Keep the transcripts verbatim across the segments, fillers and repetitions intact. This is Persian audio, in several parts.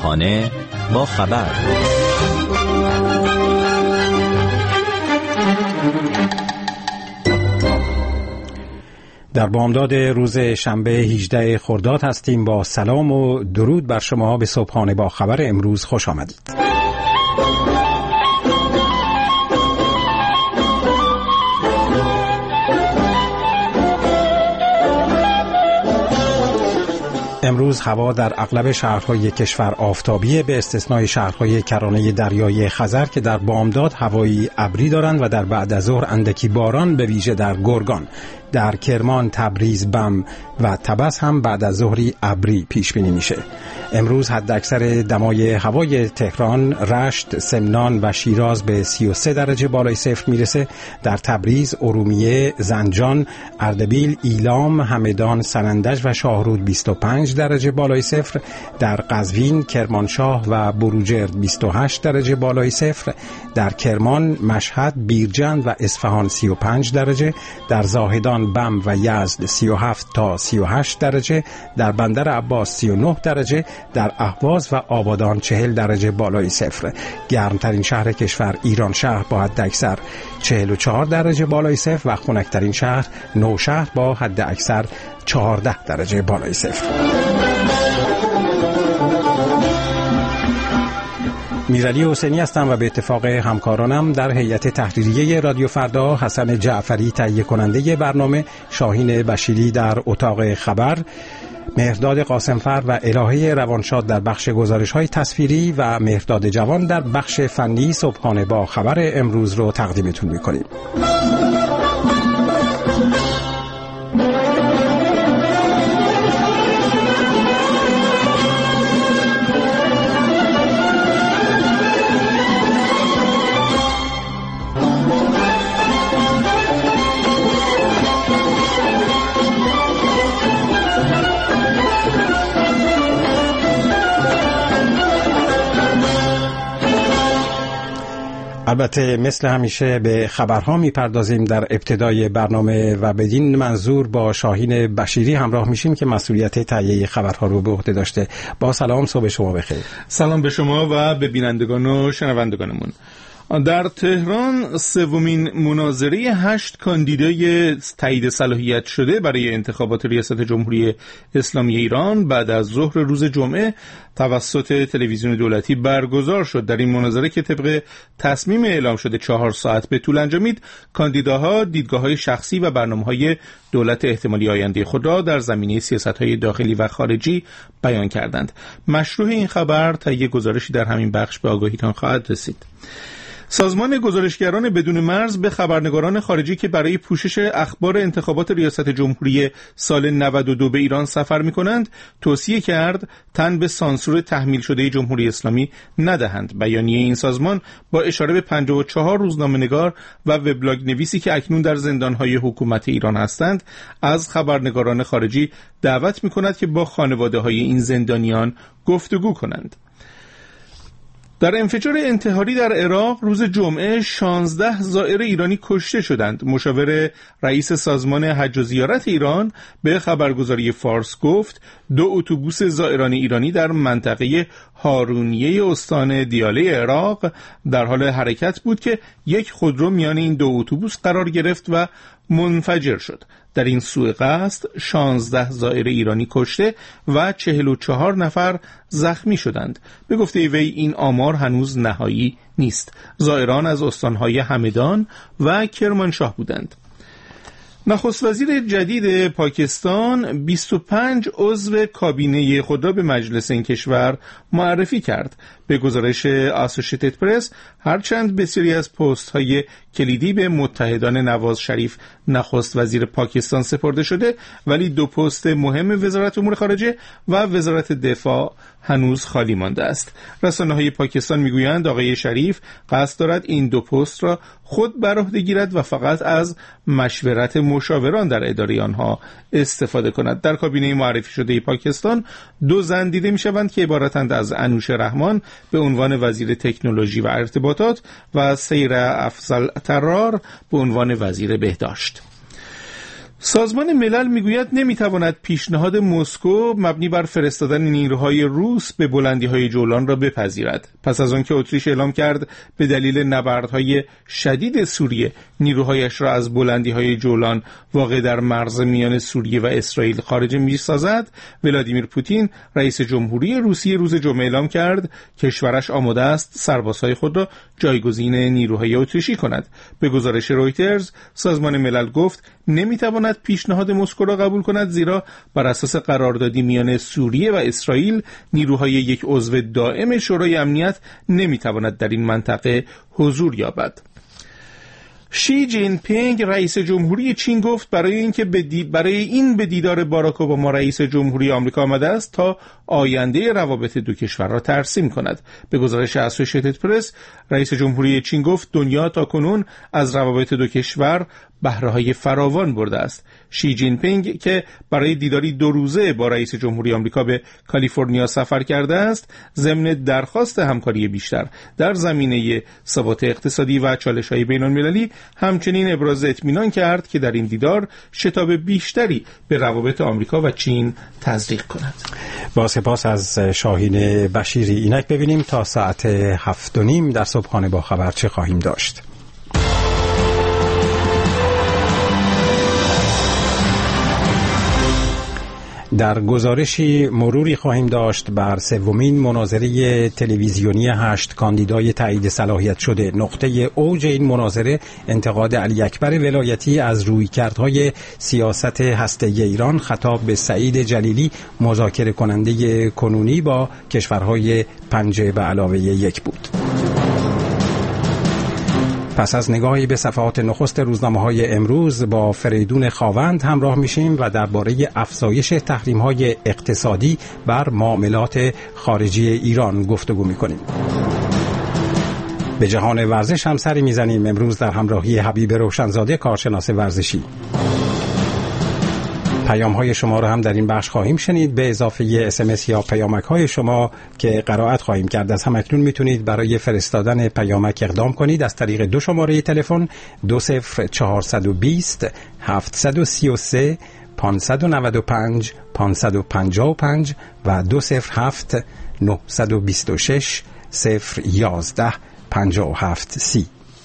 صبحانه با خبر. در بامداد روز شنبه هجدهم خرداد هستیم. با سلام و درود بر شما به صبحانه با خبر امروز خوش آمدید. امروز هوا در اغلب شهرهای کشور آفتابیه به استثنای شهرهای کرانه دریای خزر که در بامداد هوایی ابری دارند و در بعد از ظهر اندکی باران به ویژه در گرگان. در کرمان، تبریز، بم و طبس هم بعد از ظهری ابری پیش بینی میشه. امروز حد اکثر دمای هوای تهران، رشت، سمنان و شیراز به سی و سه درجه بالای صفر میرسه. در تبریز، ارومیه، زنجان، اردبیل، ایلام، همدان، سنندج و شاهرود بیست و پنج درجه بالای صفر. در قزوین، کرمانشاه و بروجرد بیست و هشت درجه بالای صفر. در کرمان، مشهد، بیرجند و اصفهان سی و پنج درجه. در زاهدان، بم و یزد سی و هفت تا سی و هشت درجه. در بندر عباس سی و نه درجه. در اهواز و آبادان چهل درجه بالای صفر. گرمترین شهر کشور ایران شهر با حد اکثر چهل و چهار درجه بالای صفر و خنکترین شهر نوشهر با حد اکثر چهارده درجه بالای صفر. میرعلی حسینی هستم و به اتفاق همکارانم در هیئت تحریریه رادیو فردا حسن جعفری تهیه کننده برنامه، شاهین بشیری در اتاق خبر، مهرداد قاسمفر و الهه روانشاد در بخش گزارش‌های تصویری و مهرداد جوان در بخش فنی صبحانه با خبر امروز رو تقدیمتون می‌کنیم. البته مثل همیشه به خبرها میپردازیم در ابتدای برنامه و بدین منظور با شاهین بشیری همراه میشیم که مسئولیت تهیه خبرها رو به عهده داشته. با سلام، صبح شما بخیر. سلام به شما و به بینندگان و شنوندگانمون. در تهران سومین مناظره هشت کاندیدای تایید صلاحیت شده برای انتخابات ریاست جمهوری اسلامی ایران بعد از ظهر روز جمعه توسط تلویزیون دولتی برگزار شد. در این مناظره که طبق تصمیم اعلام شده چهار ساعت به طول انجامید، کاندیداها دیدگاه‌های شخصی و برنامه‌های دولت احتمالی آینده خود را در زمینه سیاست‌های داخلی و خارجی بیان کردند. مشروع این خبر طی گزارشی در همین بخش به آگاهیتان خواهد رسید. سازمان گزارشگران بدون مرز به خبرنگاران خارجی که برای پوشش اخبار انتخابات ریاست جمهوری سال نود و دو به ایران سفر می‌کنند توصیه کرد تن به سانسور تحمیل شده جمهوری اسلامی ندهند. بیانیه این سازمان با اشاره به پنجاه و چهار روزنامه‌نگار و وبلاگ نویسی که اکنون در زندان‌های حکومت ایران هستند از خبرنگاران خارجی دعوت می‌کند که با خانواده‌های این زندانیان گفتگو کنند. در انفجار انتحاری در عراق روز جمعه شانزده زائر ایرانی کشته شدند. مشاور رئیس سازمان حج و زیارت ایران به خبرگزاری فارس گفت دو اتوبوس زائران ایرانی در منطقه هارونیه استان دیاله عراق در حال حرکت بود که یک خودرو میان این دو اتوبوس قرار گرفت و منفجر شد. در این سوء قصد شانزده زائر ایرانی کشته و چهل و چهار نفر زخمی شدند. به گفته وی این آمار هنوز نهایی نیست. زائران از استانهای همدان و کرمانشاه بودند. نخست وزیر جدید پاکستان بیست و پنج عضو کابینه خود را به مجلس این کشور معرفی کرد. به گزارش اسوسییتد پرس هرچند بسیاری از پست های کلیدی به متحدان نواز شریف نخست وزیر پاکستان سپرده شده، ولی دو پست مهم وزارت امور خارجه و وزارت دفاع هنوز خالی مانده است. رسانه‌های پاکستان میگویند آقای شریف قصد دارد این دو پست را خود بر عهده گیرد و فقط از مشورت مشاوران در اداره آنها استفاده کند. در کابینه معرفی شده پاکستان دو زن دیده میشوند که عبارتند از انوش رحمان به عنوان وزیر تکنولوژی و ارتباطات و سیر افضل ترار به عنوان وزیر بهداشت. سازمان ملل میگوید نمیتواند پیشنهاد مسکو مبنی بر فرستادن نیروهای روس به بلندی‌های جولان را بپذیرد. پس از آنکه اتریش اعلام کرد به دلیل نبردهای شدید سوریه نیروهایش را از بلندی‌های جولان واقع در مرز میان سوریه و اسرائیل خارج می‌سازد، ولادیمیر پوتین رئیس جمهوری روسیه روز جمعه اعلام کرد کشورش آماده است سربازهای خود را جایگزین نیروهای اتریشی کند. به گزارش رویترز سازمان ملل گفت نمیتواند پیشنهاد مسکو را قبول کند، زیرا بر اساس قراردادی میان سوریه و اسرائیل نیروهای یک عضو دائم شورای امنیت نمیتواند در این منطقه حضور یابد. شی جین پینگ رئیس جمهوری چین گفت برای اینکه بدی برای این به دیدار باراک اوباما رئیس جمهوری آمریکا آمده است تا آینده روابط دو کشور را ترسیم کند. به گزارش اسوسییتد پرس رئیس جمهوری چین گفت دنیا تاکنون از روابط دو کشور بهره‌های فراوان برده است. شی جین پینگ که برای دیداری دو روزه با رئیس جمهوری آمریکا به کالیفرنیا سفر کرده است، ضمن درخواست همکاری بیشتر در زمینه ثبات اقتصادی و چالش‌های بین‌المللی، همچنین ابراز اطمینان کرد که در این دیدار شتاب بیشتری به روابط آمریکا و چین تزریق کند. با سپاس از شاهین بشیری. اینک ببینیم تا ساعت هفت و نیم در صبحانه با خبر چه خواهیم داشت. در گزارشی مروری خواهیم داشت بر سومین مناظره تلویزیونی هشت کاندیدای تایید صلاحیت شده. نقطه اوج این مناظره انتقاد علی اکبر ولایتی از رویکردهای سیاست هسته‌ای ایران خطاب به سعید جلیلی، مذاکره کننده کنونی با کشورهای پنج به علاوه یک بود. پس از نگاهی به صفحات نخست روزنامه‌های امروز با فریدون خاوند همراه میشیم و درباره افزایش تحریم‌های اقتصادی بر معاملات خارجی ایران گفتگو می‌کنیم. به جهان ورزش هم سری می‌زنیم امروز در همراهی حبیب روشنزاده، کارشناس ورزشی. پیام های شما را هم در این بخش خواهیم شنید، به اضافه اس ام اس یا پیامک های شما که قرائت خواهیم کرد. از همکنون میتونید برای فرستادن پیامک اقدام کنید از طریق دو شماره تلفن دو صفر چهارصد و بیست هفتصد و سی و سه پانصد و نود و پنج پانصد و پنجاه و پنج و دو صفر هفت نهصد و بیست و شش صفر یازده پنجاه و هفت سی.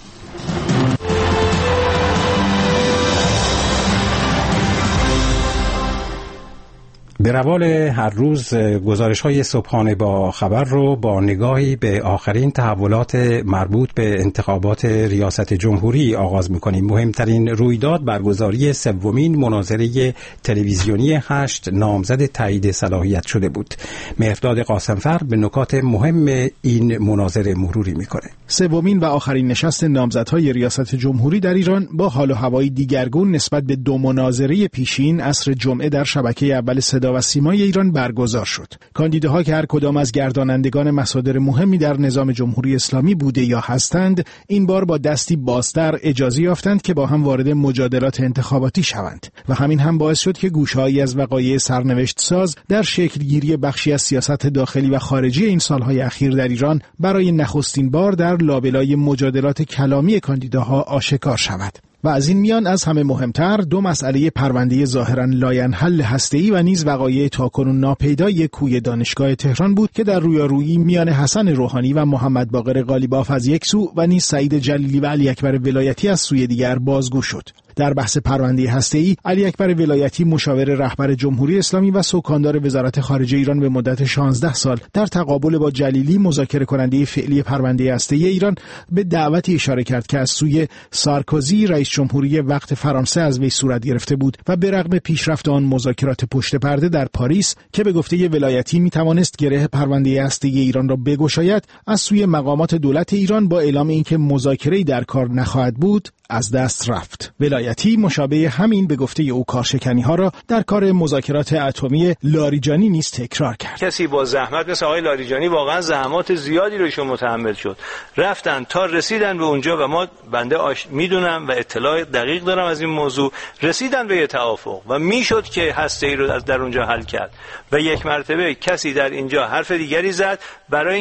به روال هر روز گزارش‌های صبحانه با خبر رو با نگاهی به آخرین تحولات مربوط به انتخابات ریاست جمهوری آغاز می‌کنیم. مهمترین رویداد برگزاری سومین مناظره تلویزیونی هشت نامزد تایید صلاحیت شده بود. مهرداد قاسمفر به نکات مهم این مناظره مروری می‌کنه. سومین و آخرین نشست نامزدهای ریاست جمهوری در ایران با حال و هوای دیگرگون نسبت به دو مناظره پیشین عصر جمعه در شبکه اول صدا و سیمای ایران برگزار شد. کاندیداها که هر کدام از گردانندگان مصادر مهمی در نظام جمهوری اسلامی بوده یا هستند، این بار با دستی بازتر اجازه یافتند که با هم وارد مجادلات انتخاباتی شوند و همین هم باعث شد که گوشه‌هایی از وقایع سرنوشت ساز در شکلگیری بخشی از سیاست داخلی و خارجی این سالهای اخیر در ایران برای نخستین بار در لابلای مجادلات کلامی کاندیداها آشکار شود. و از این میان از همه مهمتر دو مسئله پرونده ظاهراً لاینحل هسته‌ای و نیز وقایع تاکنون ناپیدای کوی دانشگاه تهران بود که در رویارویی میان حسن روحانی و محمد باقر قالیباف از یک سو و نیز سعید جلیلی و علی اکبر ولایتی از سوی دیگر بازگو شد. در بحث پرونده هسته‌ای، علی اکبر ولایتی مشاور رهبر جمهوری اسلامی و سوکاندار وزارت خارجه ایران به مدت شانزده سال در تقابل با جلیلی مذاکره کننده فعلی پرونده هسته‌ای ایران به دعوتی اشاره کرد که از سوی سارکوزی رئیس جمهوری وقت فرانسه از وی صورت گرفته بود و به رغم پیشرفت آن مذاکرات پشت پرده در پاریس که به گفته ولایتی میتوانست گره پرونده هسته‌ای ایران را بگشاید، از سوی مقامات دولت ایران با اعلام اینکه مذاکره‌ای در کار نخواهد بود از دست رفت. ولایتی مشابه همین به گفته او کارشکنی‌ها را در کار مذاکرات اتمی لاریجانی نیز تکرار کرد. کسی با زحمت مثل آقای لاریجانی واقعا زحمات زیادی رو ایشون متحمل شد، رفتن تا رسیدن به اونجا و ما بنده آش... میدونم و اطلاع دقیق دارم از این موضوع، رسیدن به یه توافق و میشد که هسته‌ای رو از در اونجا حل کرد و یک مرتبه کسی در اینجا حرف دیگری زد برای اینکه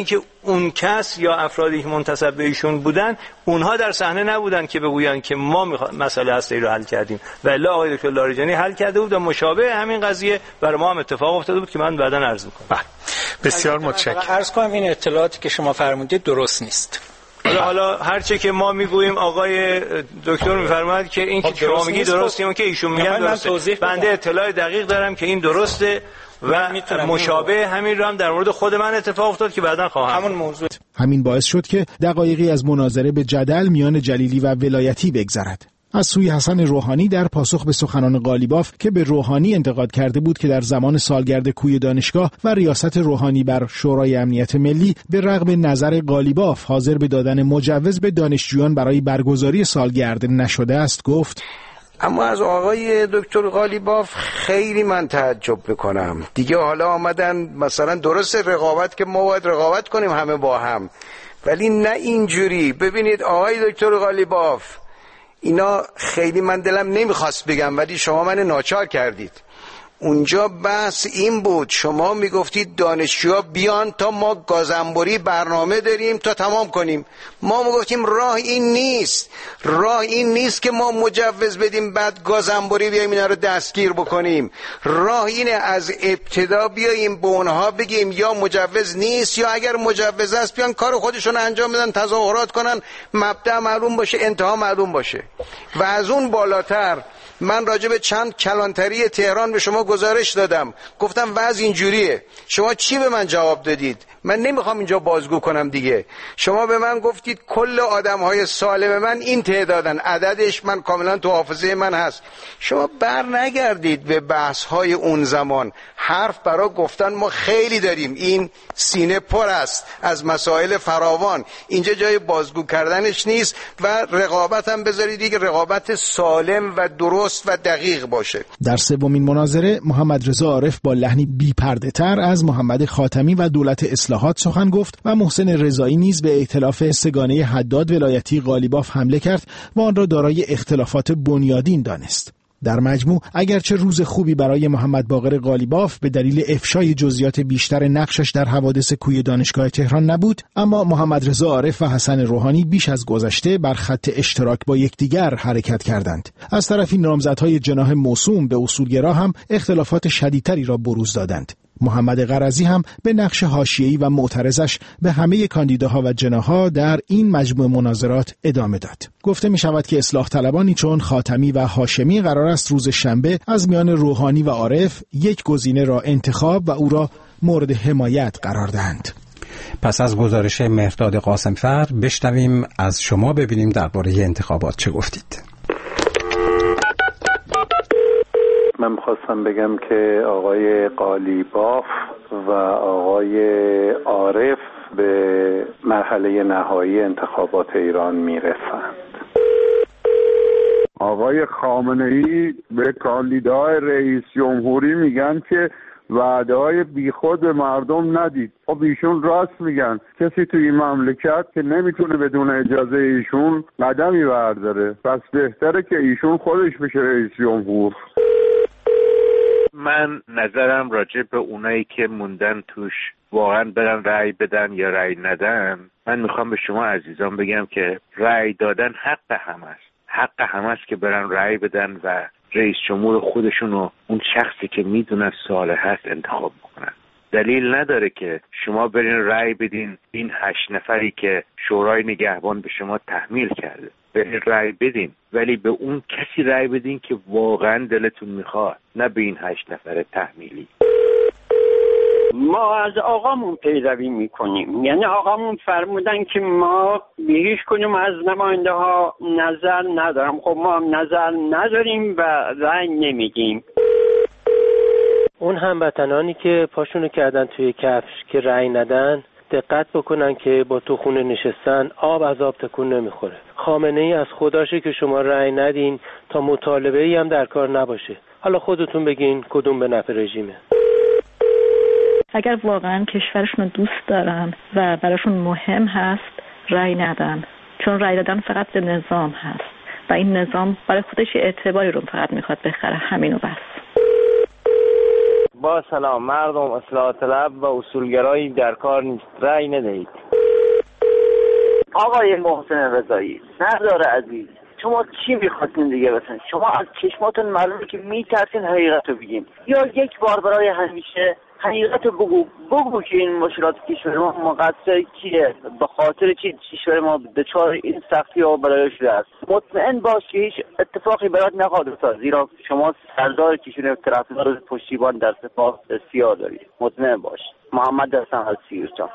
اون کس یا افرادی که منتسب به ایشون بودن اونها در صحنه نبودن که بگوین که ما مسئله هستی رو حل کردیم، ولی آقای دکتر لاریجانی حل کرده بود و مشابه همین قضیه برای ما هم اتفاق افتاده بود که من بعداً عرض می‌کنم. بسیار متشکرم. عرض کنم این اطلاعاتی که شما فرمودید درست نیست. حالا حالا هر چه که ما میگوییم آقای دکتر میفرماید که این که شما میگی درسته، اون که ایشون میگن درسته. بنده اطلاع دقیق دارم که این درسته و مشابه همین رو هم در مورد خود من اتفاق افتاد که بعداً خواهم همون موضوع. همین باعث شد که دقایقی از مناظره به جدل میان جلیلی و ولایتی بگذرد. از سوی حسن روحانی در پاسخ به سخنان قالیباف که به روحانی انتقاد کرده بود که در زمان سالگرد کوی دانشگاه و ریاست روحانی بر شورای امنیت ملی به رغم نظر قالیباف حاضر به دادن مجوز به دانشجویان برای برگزاری سالگرد نشده است، گفت اما از آقای دکتر قالیباف خیلی من تعجب میکنم. دیگه حالا آمدن مثلا درست رقابت که ما باید رقابت کنیم همه با هم، ولی نه اینجوری. ببینید آقای دکتر قالیباف، اینا خیلی من دلم نمیخواست بگم ولی شما من ناچار کردید. اونجا بحث این بود، شما میگفتید دانشجوها بیان تا ما گازنبوری برنامه داریم تا تمام کنیم. ما میگفتیم راه این نیست، راه این نیست که ما مجوز بدیم بعد گازنبوری بیایم اینا رو دستگیر بکنیم. راه اینه از ابتدا بیاییم به اونها بگیم یا مجوز نیست یا اگر مجوز است بیان کار خودشون انجام بدن، تظاهرات کنن، مبدأ معلوم باشه، انتها معلوم باشه. و از اون بالاتر من راجع به چند کلانتری تهران به شما گزارش دادم، گفتم وضع اینجوریه. شما چی به من جواب دادید؟ من نمیخوام اینجا بازگو کنم دیگه. شما به من گفتید کل آدمهای سالم من این تعدادن، عددش من کاملا تو حافظه من هست. شما بر نگردید به بحث‌های اون زمان. حرف برای گفتن ما خیلی داریم، این سینه پر است از مسائل فراوان. اینجا جای بازگو کردنش نیست و رقابت هم بذارید دیگه، رقابت سالم و درست و دقیق باشه. در سومین مناظره محمد رضا عارف با لحنی بی‌پرده‌تر از محمد خاتمی و دولت اصلاحات سخن گفت و محسن رضایی نیز به ائتلاف سگانه حداد ولایتی قالیباف حمله کرد و آن را دارای اختلافات بنیادین دانست. در مجموع اگرچه روز خوبی برای محمد باقر قالیباف به دلیل افشای جزئیات بیشتر نقشش در حوادث کوی دانشگاه تهران نبود، اما محمد رضا عارف و حسن روحانی بیش از گذشته بر خط اشتراک با یکدیگر حرکت کردند. از طرفی نامزدهای جناح موسوم به اصولگرا هم اختلافات شدیدتری را بروز دادند. محمد قرضی هم به نقش حاشیه‌ای و معترضش به همه کاندیداها و جناح‌ها در این مجموعه مناظرات ادامه داد. گفته می شود که اصلاح طلبانی چون خاتمی و هاشمی قرار است روز شنبه از میان روحانی و عارف یک گزینه را انتخاب و او را مورد حمایت قرار دهند. پس از گزارش مهرداد قاسمفر بشنویم از شما، ببینیم درباره انتخابات چه گفتید. من خواستم بگم که آقای قالیباف و آقای عارف به مرحله نهایی انتخابات ایران میرسند. آقای خامنه‌ای به کاندیدای رئیس جمهوری میگن که وعده‌های بیخود به مردم ندید. خب ایشون راست میگن. کسی توی این مملکت که نمیتونه بدون اجازه ایشون قدمی برداره، پس بهتره که ایشون خودش بشه رئیس جمهور. من نظرم راجع به اونایی که موندن توش واقعا برن رأی بدن یا رأی ندن، من میخوام به شما عزیزان بگم که رأی دادن حق هم است. حق هم است که برن رأی بدن و رئیس جمهور خودشونو اون شخصی که میدونن صالح هست انتخاب بکنن. دلیل نداره که شما برین رأی بدین این هشت نفری که شورای نگهبان به شما تحمیل کرده، برین رأی بدین، ولی به اون کسی رأی بدین که واقعا دلتون میخواد، نه به این هشت نفر تحمیلی. ما از آقامون پیروی میکنیم، یعنی آقامون فرمودن که ما به هیچ کدوم از نماینده ها نظر ندارم. خب ما هم نظر نداریم و رأی نمیدیم. اون هموطنانی که پاشونو کردن توی کفش که رأی ندن، دقت بکنن که با تو خونه نشستن آب از آب تکون نمیخوره. خامنه ای از خداشه که شما رأی ندین تا مطالبه ای هم در کار نباشه. حالا خودتون بگین کدوم به نفع رژیمه. اگر واقعا کشورشون رو دوست دارن و براشون مهم هست، رأی ندن، چون رأی دادن فقط به نظام هست و این نظام برای خودش اعتباری رو فقط میخواد بخره، همینو بس. با سلام. مردم اصلاح طلب و اصولگرایی در کار نیست، رأی ندهید. آقای محسن رضایی نداره عزیز، شما چی میخواستین دیگه؟ بسن شما از چشماتون معلومه که میترسین حقیقت رو بگین، یا یک بار برای همیشه حقیقت رو بگو بگو که این مشکلات کشور ما مقصر کیه، به خاطر چی کشور ما دچار این سختی ها برای شده است. مطمئن باش که هیچ اتفاقی برات نخواهد افتاد، زیرا شما سردار کشور طرفدار پشتیبان در سپاه سیاه دارید. مطمئن باش. محمد هستم از سیرجان.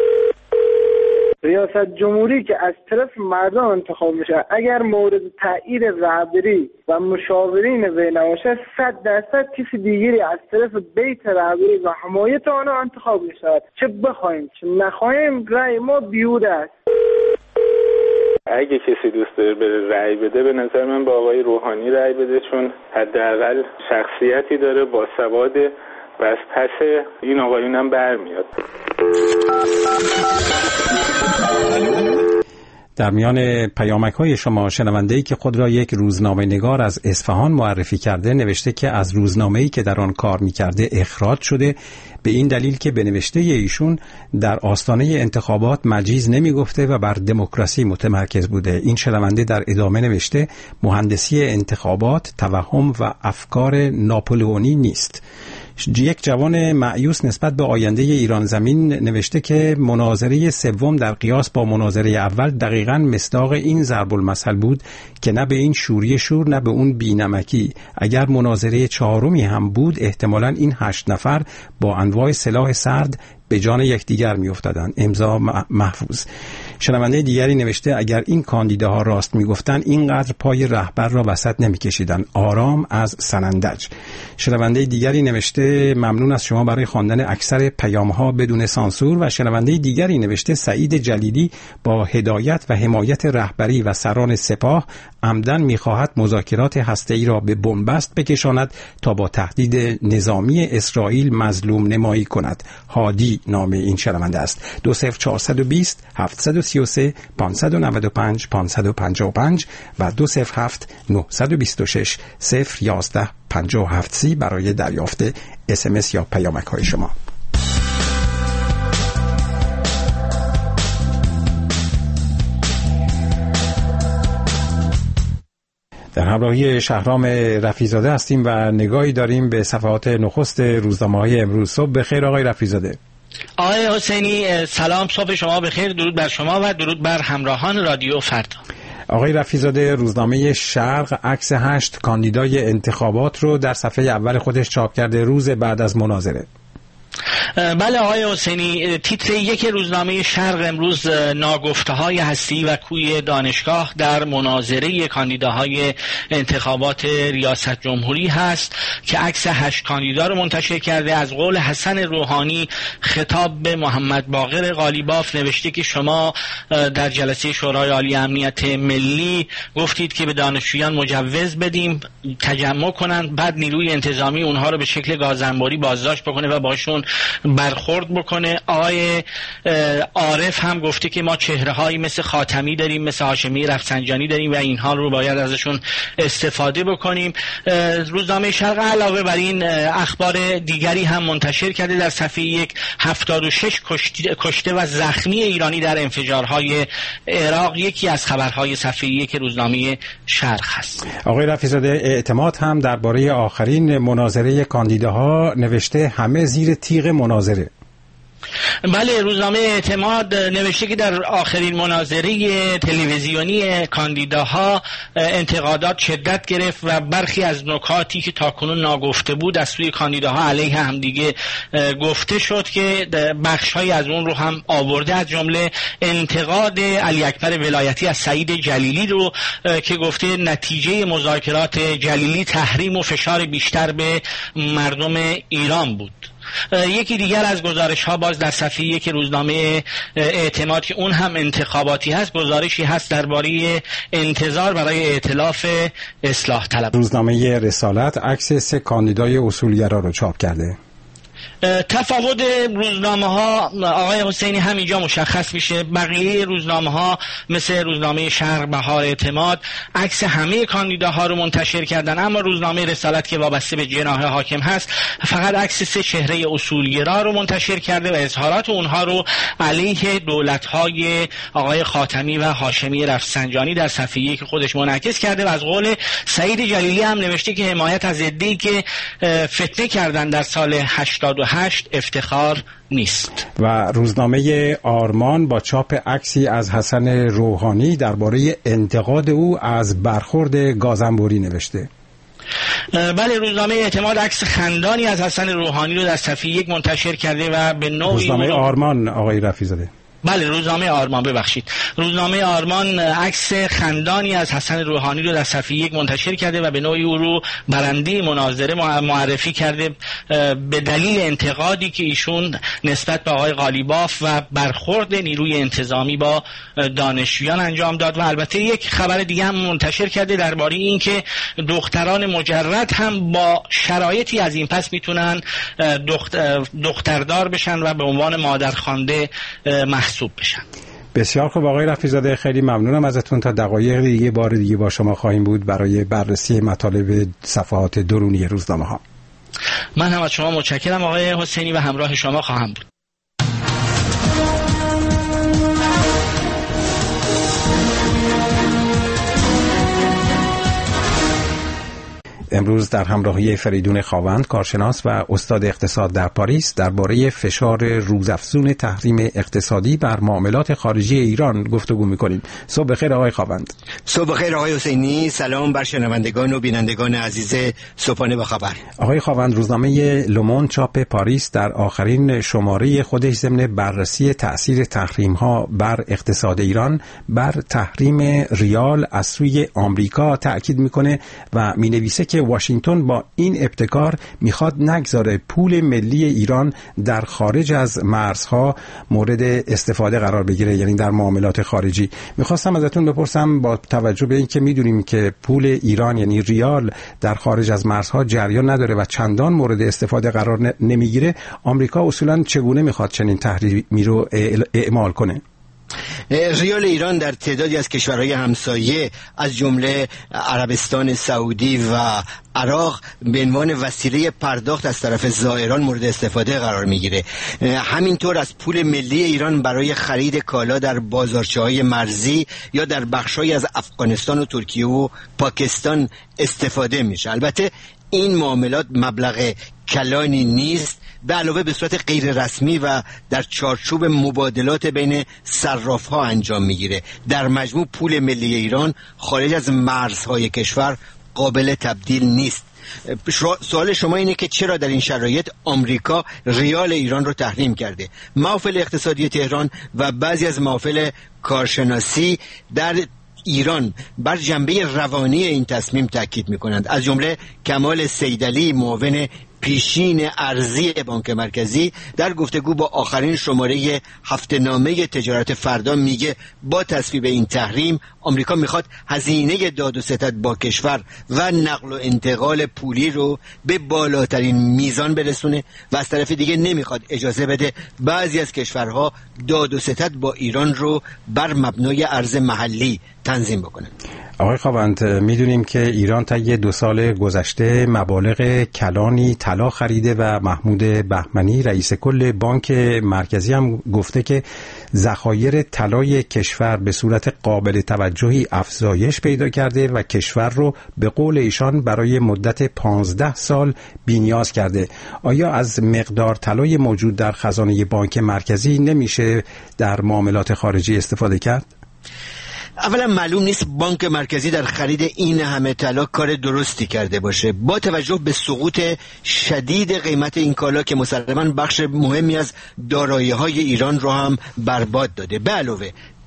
ریاست جمهوری که از طرف مردم انتخاب میشه اگر مورد تایید رهبری و مشاورین وی نباشه، صد درصد کسی دیگری از طرف بیت رهبری و حمایت آنها انتخاب میشه. چه بخوایم چه نخواهیم رأی ما بیهوده است. اگه کسی دوست داره بره رأی بده، به نظر من با آقای روحانی رأی بده، چون حداقل شخصیتی داره، با سواد و از پس این آقایونم برمیاد. در میان پیامک‌های شما شنونده‌ای که خود را یک روزنامه نگار از اصفهان معرفی کرده نوشته که از روزنامه‌ای که در آن کار می‌کرده اخراج شده به این دلیل که به نوشته ایشون در آستانه انتخابات مجیز نمی‌گفته و بر دموکراسی متمرکز بوده. این شنونده در ادامه نوشته مهندسی انتخابات توهم و افکار ناپلئونی نیست. یک جوان مایوس نسبت به آینده ایران زمین نوشته که مناظره سوم در قیاس با مناظره اول دقیقاً مصداق این ضرب المثل بود که نه به این شوری شور نه به اون بینمکی. اگر مناظره چهارمی هم بود احتمالاً این هشت نفر با انواع سلاح سرد به جان یکدیگر میافتادند. امضا محفوظ. شنونده دیگری نوشته اگر این کاندیداها راست میگفتن اینقدر پای رهبر را وسط نمیکشیدن. آرام از سنندج. شنونده دیگری نوشته ممنون از شما برای خواندن اکثر پیام‌ها بدون سانسور. و شنونده دیگری نوشته سعید جلیلی با هدایت و حمایت رهبری و سران سپاه عمدن میخواهد مذاکرات هسته‌ای را به بنبست بکشاند تا با تهدید نظامی اسرائیل مظلوم نمایی کند. هادی نام این شنونده است. دو صفر چهارصد و بیست هفتصد و سی و سه پانصد و نود و پنج پانصد و پنجاه و پنج و دو صفر هفت نهصد و بیست و شش صفر یازده پنجاه و هفت سی برای دریافت اس ام اس یا پیامک های شما. در همراهی شهرام رفیزاده هستیم و نگاهی داریم به صفحات نخست روزنامه‌های امروز. صبح بخیر آقای رفیزاده. آقای حسینی سلام، صبح شما بخیر، درود بر شما و درود بر همراهان رادیو فردا. آقای رفیزاده روزنامه شرق عکس هشت کاندیدای انتخابات رو در صفحه اول خودش چاپ کرده روز بعد از مناظره. بله آقای حسینی، تیتر یک روزنامه شرق امروز ناگفته‌های هستی و کوی دانشگاه در مناظره کاندیداهای انتخابات ریاست جمهوری هست که عکس هشت کاندیدا رو منتشر کرده. از قول حسن روحانی خطاب به محمد باقر قالیباف نوشته که شما در جلسه شورای عالی امنیت ملی گفتید که به دانشجویان مجوز بدیم تجمع کنند، بعد نیروی انتظامی اونها رو به شکل گازنباری بازداشت بکنه و باشون برخورد بکنه. آقای عارف هم گفته که ما چهره‌هایی مثل خاتمی داریم، مثل هاشمی رفسنجانی داریم و اینها رو باید ازشون استفاده بکنیم. روزنامه شرق علاوه بر این اخبار دیگری هم منتشر کرده. در صفحه یک هفتاد و شش کشته و زخمی ایرانی در انفجارهای عراق یکی از خبرهای صفحه یک روزنامه شرق هست. آقای رفیزاده اعتماد هم درباره آخرین مناظره کاندیداها نوشته همه زیر تیغ مناظره. بله، روزنامه اعتماد نوشته که در آخرین مناظره تلویزیونی کاندیداها انتقادات شدت گرفت و برخی از نکاتی که تاکنون ناگفته بود از سوی کاندیداها علیه هم دیگه گفته شد که بخش‌هایی از اون رو هم آورده، از جمله انتقاد علی اکبر ولایتی از سعید جلیلی رو که گفته نتیجه مذاکرات جلیلی تحریم و فشار بیشتر به مردم ایران بود. یکی دیگر از گزارش ها باز در صفحه یک روزنامه اعتماد که اون هم انتخاباتی هست، گزارشی هست درباره انتظار برای ائتلاف اصلاح طلب. روزنامه رسالت عکس سه کاندیدای اصولگرا رو چاپ کرده. تفاوت روزنامه ها آقای حسینی همینجا مشخص میشه. بقیه روزنامه ها مثل روزنامه شرق، بهار، اعتماد عکس همه کاندیداها رو منتشر کردن، اما روزنامه رسالت که وابسته به جناح حاکم هست فقط عکس سه چهره اصولگرا رو منتشر کرده و اظهارات اونها رو علیه دولت‌های آقای خاتمی و هاشمی رفسنجانی در صفحه یک خودش منعکس کرده و از قول سعید جلیلی هم نوشته که حمایت از عده‌ای که فتنه کردن در سال هشتاد و هشت افتخار نیست. و روزنامه آرمان با چاپ عکسی از حسن روحانی درباره انتقاد او از برخورد گازنبوری نوشته. بله، روزنامه اعتماد عکس خندانی از حسن روحانی رو در صفحه یک منتشر کرده و به نوعی روزنامه آرمان آقای رفیع‌زاده بله روزنامه آرمان ببخشید روزنامه آرمان عکس خندانی از حسن روحانی رو در صفحه یک منتشر کرده و به نوعی او رو برنده مناظره معرفی کرده به دلیل انتقادی که ایشون نسبت به آقای قالیباف و برخورد نیروی انتظامی با دانشجویان انجام داد. و البته یک خبر دیگه هم منتشر کرده درباره این که دختران مجرد هم با شرایطی از این پس میتونن دختر دختردار بشن و به عنوان مادرخوانده محسوب بشن. بسیار خوب آقای رفیع‌زاده، خیلی ممنونم ازتون. تا دقایق دیگه بار دیگه با شما خواهیم بود برای بررسی مطالب صفحات درونی روزنامه ها. من هم از شما متشکرم آقای حسینی و همراه شما خواهم بود. امروز در همراهی فریدون خاوند، کارشناس و استاد اقتصاد در پاریس، درباره فشار روزافزون تحریم اقتصادی بر معاملات خارجی ایران گفتگو می‌کنیم. صبح بخیر آقای خاوند. صبح بخیر آقای حسینی. سلام بر شنوندگان و بینندگان عزیز صبحانه با خبر. آقای خاوند، روزنامه لوموند چاپ پاریس در آخرین شماره خودش ضمن بررسی تأثیر تحریم‌ها بر اقتصاد ایران بر تحریم ریال از سوی آمریکا تأکید می‌کنه و می‌نویسه که واشنگتن با این ابتکار میخواد نگذاره پول ملی ایران در خارج از مرزها مورد استفاده قرار بگیره، یعنی در معاملات خارجی. میخواستم ازتون بپرسم با توجه به اینکه میدونیم که پول ایران یعنی ریال در خارج از مرزها جریان نداره و چندان مورد استفاده قرار نمیگیره، آمریکا اصولا چگونه میخواد چنین تحریمی رو اعمال کنه؟ ریال ایران در تعدادی از کشورهای همسایه از جمله عربستان سعودی و عراق به عنوان وسیله پرداخت از طرف زائران مورد استفاده قرار میگیره. همینطور از پول ملی ایران برای خرید کالا در بازارچه‌های مرزی یا در بخش‌هایی از افغانستان و ترکیه و پاکستان استفاده میشه. البته این معاملات مبلغ کلانی نیست، به علاوه به صورت غیر رسمی و در چارچوب مبادلات بین صراف‌ها انجام میگیره. در مجموع پول ملی ایران خارج از مرزهای کشور قابل تبدیل نیست. سوال شما اینه که چرا در این شرایط آمریکا ریال ایران رو تحریم کرده؟ محافل اقتصادی تهران و بعضی از محافل کارشناسی در ایران بر جنبه روانی این تصمیم تاکید می‌کنند. از جمله کمال سیدعلی، معاون پیشین ارزی بانک مرکزی، در گفتگو با آخرین شماره هفته‌نامه تجارت فردا میگه با تصویب این تحریم آمریکا میخواد هزینه داد و ستد با کشور و نقل و انتقال پولی رو به بالاترین میزان برسونه و از طرف دیگه نمیخواد اجازه بده بعضی از کشورها داد و ستد با ایران رو بر مبنای ارز محلی تنظیم بکنه. آقای خاوند، میدونیم که ایران طی دو سال گذشته مبالغ کلانی طلا خریده و محمود بهمنی رئیس کل بانک مرکزی هم گفته که ذخایر طلای کشور به صورت قابل توجهی افزایش پیدا کرده و کشور رو به قول ایشان برای مدت پانزده سال بی‌نیاز کرده. آیا از مقدار طلای موجود در خزانه بانک مرکزی نمیشه در معاملات خارجی استفاده کرد؟ اولا معلوم نیست بانک مرکزی در خرید این همه طلا کار درستی کرده باشه، با توجه به سقوط شدید قیمت این کالا که مسلماً بخش مهمی از دارایی‌های ایران رو هم برباد داده. به علاوه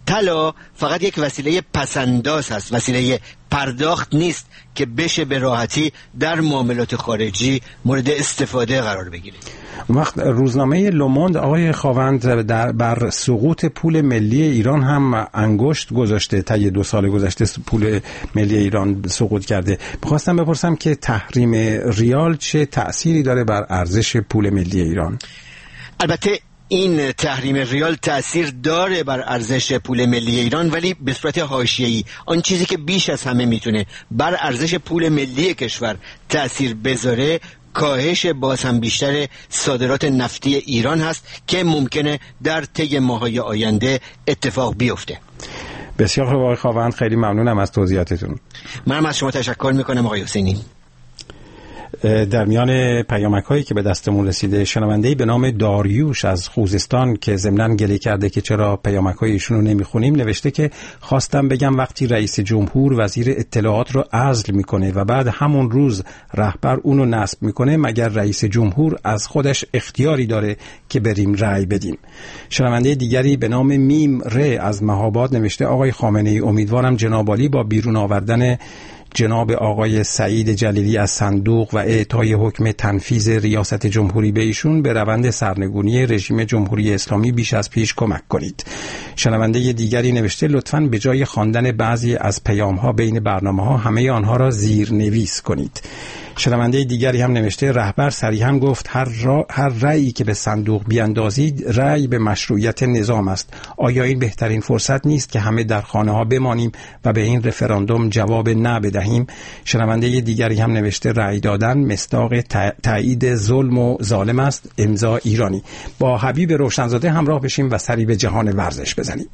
طلا فقط یک وسیله پسنداز هست، وسیله پرداخت نیست که بشه به راحتی در معاملات خارجی مورد استفاده قرار بگیره. وقت روزنامه لوموند آقای خاوند در بر سقوط پول ملی ایران هم انگشت گذاشته. طی دو سال گذشته پول ملی ایران سقوط کرده. می‌خواستم بپرسم که تحریم ریال چه تأثیری داره بر ارزش پول ملی ایران؟ البته این تحریم ریال تأثیر داره بر ارزش پول ملی ایران، ولی به صورت حاشیه‌ای. آن چیزی که بیش از همه میتونه بر ارزش پول ملی کشور تأثیر بذاره کاهش باز هم بیشتر صادرات نفتی ایران هست که ممکنه در طی ماه‌های آینده اتفاق بیفته. بسیار خوب آقای خاوند، خیلی ممنونم از توضیحاتتون. منم از شما تشکر میکنم آقای حسینی. در میان پیامک هایی که به دستمون رسیده شنونده‌ای به نام داریوش از خوزستان که ضمناً گله کرده که چرا پیامک های ایشون رو نمیخونیم نوشته که خواستم بگم وقتی رئیس جمهور وزیر اطلاعات رو عزل میکنه و بعد همون روز رهبر اونو نصب میکنه، مگر رئیس جمهور از خودش اختیاری داره که بریم رأی بدیم؟ شنونده دیگری به نام میم ر از مهاباد نوشته آقای خامنه‌ای امیدوارم جناب عالی با بیرون آوردن جناب آقای سعید جلیلی از صندوق و اعطای حکم تنفیذ ریاست جمهوری به ایشون به روند سرنگونی رژیم جمهوری اسلامی بیش از پیش کمک کنید. شنونده دیگری نوشته لطفاً به جای خواندن بعضی از پیام‌ها بین برنامه‌ها همه آنها را زیرنویس کنید. شنونده دیگری هم نوشته رهبر صریحاً گفت هر را هر رأیی که به صندوق بیاندازید رأی به مشروعیت نظام است. آیا این بهترین فرصت نیست که همه در خانه‌ها بمانیم و به این رفراندوم جواب نه بدهیم؟ شنونده دیگری هم نوشته رأی دادن مصداق تایید ظلم و ظالم است. امضا ایرانی. با حبیب روشنزاده همراه بشیم و سری به جهان ورزش بزنیم.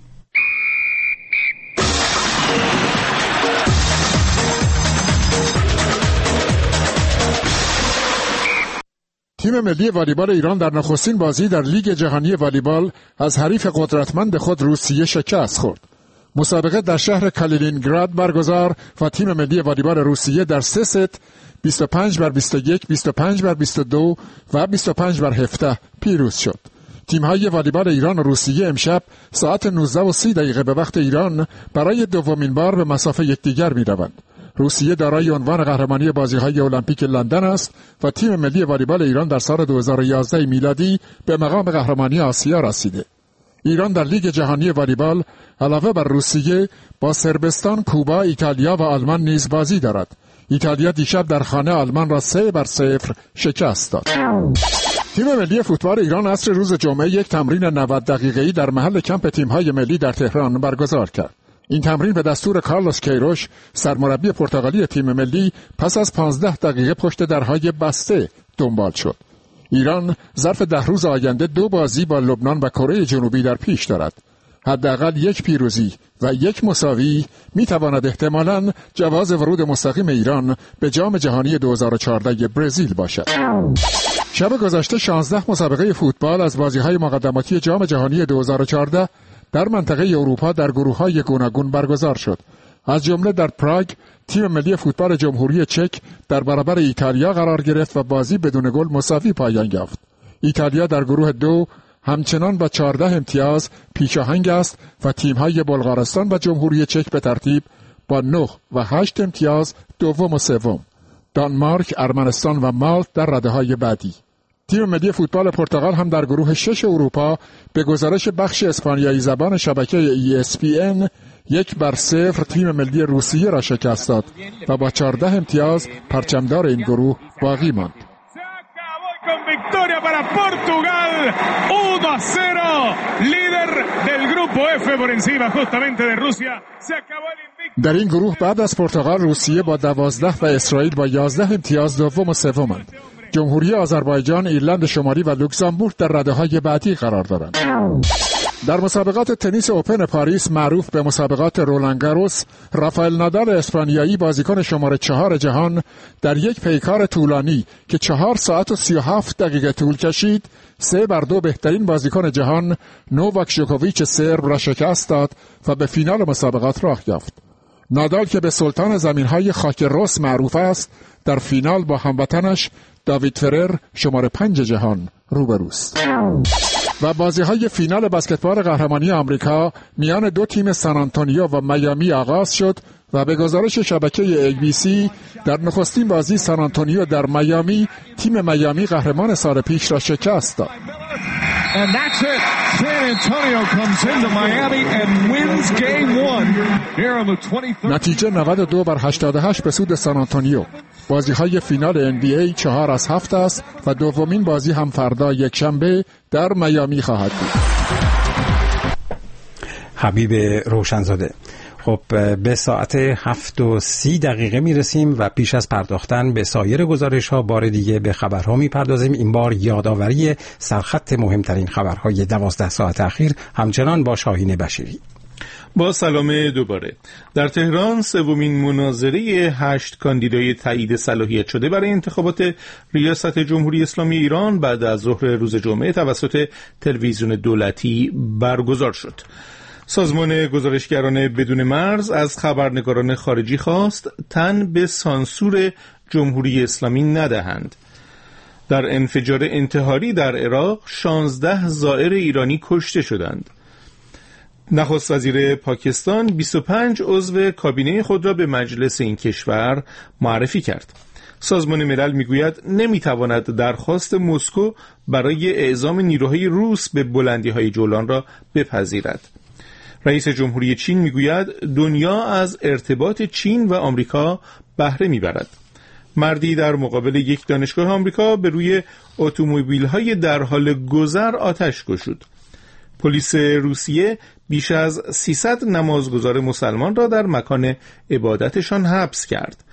تیم ملی والیبال ایران در نخستین بازی در لیگ جهانی والیبال از حریف قدرتمند خود روسیه شکست خورد. مسابقه در شهر کالینینگراد برگزار و تیم ملی والیبال روسیه در سه ست بیست و پنج بر بیست و یک، بیست و پنج بر بیست و دو و بیست و پنج بر هفده پیروز شد. تیم‌های والیبال ایران و روسیه امشب ساعت نوزده و سی دقیقه به وقت ایران برای دومین بار به مسافه یکدیگر می‌روند. روسیه دارای عنوان قهرمانی بازی‌های المپیک لندن است و تیم ملی والیبال ایران در سال دو هزار و یازده میلادی به مقام قهرمانی آسیا رسیده. ایران در لیگ جهانی والیبال علاوه بر روسیه با صربستان، کوبا، ایتالیا و آلمان نیز بازی دارد. ایتالیا دیشب در خانه آلمان را سه بر صفر شکست داد. تیم ملی فوتبال ایران عصر روز جمعه یک تمرین نود دقیقه‌ای در محل کمپ تیم‌های ملی در تهران برگزار کرد. این تمرین به دستور کارلوس کیروش سرمربی پرتغالی تیم ملی پس از پانزده دقیقه پشت درهای بسته دنبال شد. ایران ظرف ده روز آینده دو بازی با لبنان و کره جنوبی در پیش دارد. حداقل یک پیروزی و یک مساوی میتواند احتمالاً جواز ورود مستقیم ایران به جام جهانی دو هزار و چهارده برزیل باشد. شب گذشته شانزده مسابقه فوتبال از بازی‌های مقدماتی جام جهانی دو هزار و چهارده در منطقه اروپا در گروه‌های گوناگون برگزار شد. از جمله در پراگ تیم ملی فوتبال جمهوری چک در برابر ایتالیا قرار گرفت و بازی بدون گل مساوی پایان یافت. ایتالیا در گروه دو همچنان با چهارده امتیاز پیشاهنگ است و تیم‌های بلغارستان و جمهوری چک به ترتیب با نه و هشت امتیاز دوم و سوم. دانمارک، ارمنستان و مالت در رده‌های بعدی. تیم ملی فوتبال پرتغال هم در گروه شش اروپا به گزارش بخش اسپانیایی زبان شبکه ای اس پی ان یک بر صفر تیم ملی روسیه را شکست داد و با چهارده امتیاز پرچمدار این گروه باقی ماند. Con victoria para Portugal, uno a cero, líder del grupo F por encima justamente de Rusia. Se acabó el invicto. در این گروه بعد از پرتغال روسیه با دوازده و اسرائیل با یازده امتیاز دوم و سومند. جمهوری آذربایجان، ایرلند شمالی و لوکزامبورگ در رده‌های بعدی قرار دارند. در مسابقات تنیس اوپن پاریس معروف به مسابقات رولانگاروس، رافائل نادال اسپانیایی بازیکن شماره چهار جهان در یک پیکار طولانی که چهار ساعت و سی و هفت دقیقه طول کشید، سه بر دو بهترین بازیکن جهان نوواک جوکوویچ سرب را شکست داد و به فینال مسابقات راه یافت. نادال که به سلطان زمینهای خاک رس معروف است، در فینال با هموطنش داوید فرر شماره پنج جهان روبروست. و بازی‌های فینال بسکتبال قهرمانی آمریکا میان دو تیم سان آنتونیو و میامی آغاز شد و به گزارش شبکه ای بی سی در نخستین بازی سان آنتونیو در میامی تیم میامی قهرمان سال پیش را شکست داد. And that's it. San Antonio comes into Miami and wins game one here on the twenty-third. نتیجه نود و دو بر هشتاد و هشت به سود سان آنتونیو. بازی‌های فینال ان بی ای چهار از هفت است و دومین بازی هم فردا یک شنبه در میامی خواهد بود. حبیب روشنزاده. خب به ساعت هفت و سی دقیقه می رسیم و پیش از پرداختن به سایر گزارش ها بار دیگه به خبرها می پردازیم. این بار یادآوری سرخط مهمترین خبرهای دوازده ساعت اخیر همچنان با شاهین بشیری. با سلام دوباره. در تهران سومین مناظره هشت کاندیدای تایید صلاحیت شده برای انتخابات ریاست جمهوری اسلامی ایران بعد از ظهر روز جمعه توسط تلویزیون دولتی برگزار شد. سازمان گزارشگران بدون مرز از خبرنگاران خارجی خواست تن به سانسور جمهوری اسلامی ندهند. در انفجار انتحاری در عراق شانزده زائر ایرانی کشته شدند. نخست وزیر پاکستان بیست و پنج عضو کابینه خود را به مجلس این کشور معرفی کرد. سازمان ملل میگوید نمیتواند درخواست مسکو برای اعزام نیروهای روس به بلندی‌های جولان را بپذیرد. رئیس جمهوری چین میگوید دنیا از ارتباط چین و آمریکا بهره میبرد. مردی در مقابل یک دانشگاه آمریکا به روی اتومبیل‌های در حال گذر آتش گشود. پلیس روسیه بیش از سیصد نمازگزار مسلمان را در مکان عبادتشان حبس کرد.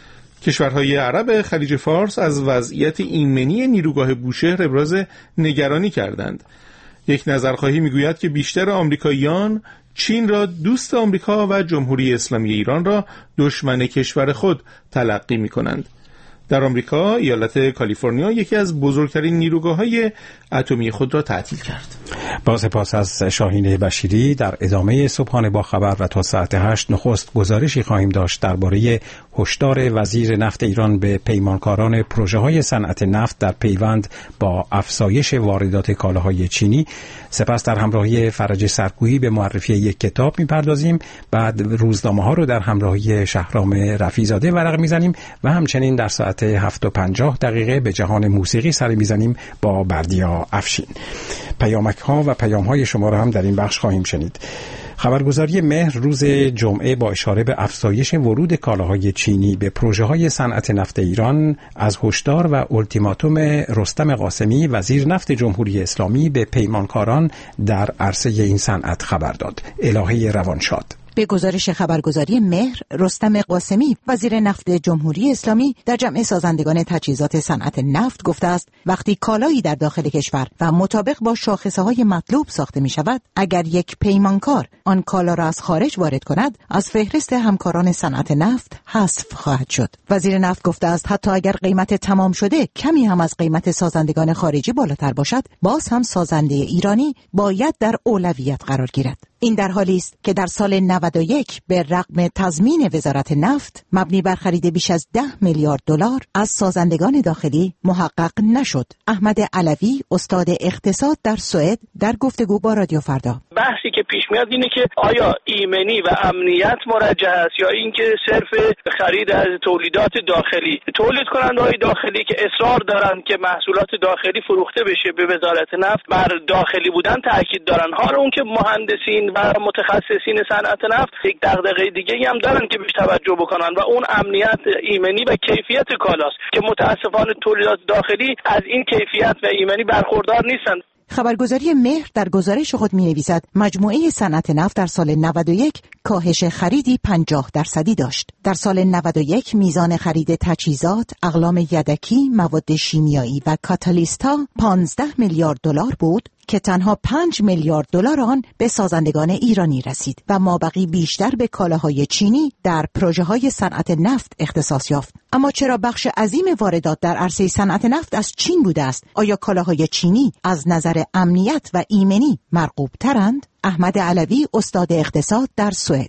کشورهای عرب خلیج فارس از وضعیت ایمنی نیروگاه بوشهر ابراز نگرانی کردند. یک نظرخواهی میگوید که بیشتر آمریکاییان چین را دوست آمریکا و جمهوری اسلامی ایران را دشمن کشور خود تلقی می‌کنند. در آمریکا ایالت کالیفرنیا یکی از بزرگترین نیروگاه‌های اتمی خود را تعطیل کرد. با سپاس از شاهین بشیری. در ادامه صبحانه با خبر و تا ساعت هشت نخست گزارشی خواهیم داشت درباره هشدار وزیر نفت ایران به پیمانکاران پروژه‌های صنعت نفت در پیوند با افزایش واردات کالاهای چینی. سپس در همراهی فرج سرکویی به معرفی یک کتاب می‌پردازیم. بعد روزنامه‌ها رو در همراهی شهرام رفیع‌زاده ورق می‌زنیم و همچنین در ساعت هفت و پنجاه دقیقه به جهان موسیقی سر می‌زنیم با بردیا افشین. پیامک ها و پیام های شما را هم در این بخش خواهیم شنید. خبرگزاری مهر روز جمعه با اشاره به افزایش ورود کالاهای چینی به پروژه های صنعت نفت ایران از هشدار و التیماتوم رستم قاسمی وزیر نفت جمهوری اسلامی به پیمانکاران در عرصه این صنعت خبر داد. الهه روانشاد. به گزارش خبرگزاری مهر، رستم قاسمی وزیر نفت جمهوری اسلامی در جمع سازندگان تجهیزات صنعت نفت گفته است وقتی کالایی در داخل کشور و مطابق با شاخصه‌های مطلوب ساخته می شود، اگر یک پیمانکار آن کالا را از خارج وارد کند از فهرست همکاران صنعت نفت حذف خواهد شد. وزیر نفت گفته است حتی اگر قیمت تمام شده کمی هم از قیمت سازندگان خارجی بالاتر باشد، باز هم سازنده ایرانی باید در اولویت قرار گیرد. این در حالی است که در سال نود و یک به رغم تضمین وزارت نفت مبنی بر خرید بیش از ده میلیارد دلار از سازندگان داخلی محقق نشد. احمد علوی استاد اقتصاد در سوئد در گفتگو با رادیو فردا: بحثی که پیش میاد اینه که آیا ایمنی و امنیت مرجح است یا اینکه صرف خرید از تولیدات داخلی. تولید کننده‌های داخلی که اصرار دارن که محصولات داخلی فروخته بشه به وزارت نفت بر داخلی بودن تاکید دارن، حالا اون که مهندسین و متخصصین صنعت نفت یک دغدغه دیگه‌ای هم دارن که بهش توجه بکنن و اون امنیت، ایمنی و کیفیت کالاست که متاسفانه تولیدات داخلی از این کیفیت و ایمنی برخوردار نیستن. خبرگزاری مهر در گزارش خود می‌نویسد مجموعه صنعت نفت در سال نود و یک کاهش خریدی پنجاه درصدی داشت. در سال نود و یک میزان خرید تجهیزات، اقلام یدکی، مواد شیمیایی و کاتالیست‌ها پانزده میلیارد دلار بود که تنها پنج میلیارد دلار آن به سازندگان ایرانی رسید و مابقی بیشتر به کالاهای چینی در پروژه‌های صنعت نفت اختصاص یافت. اما چرا بخش عظیم واردات در عرصه صنعت نفت از چین بوده است؟ آیا کالاهای چینی از نظر امنیت و ایمنی مرغوب ترند؟ احمد علوی استاد اقتصاد در سوئد: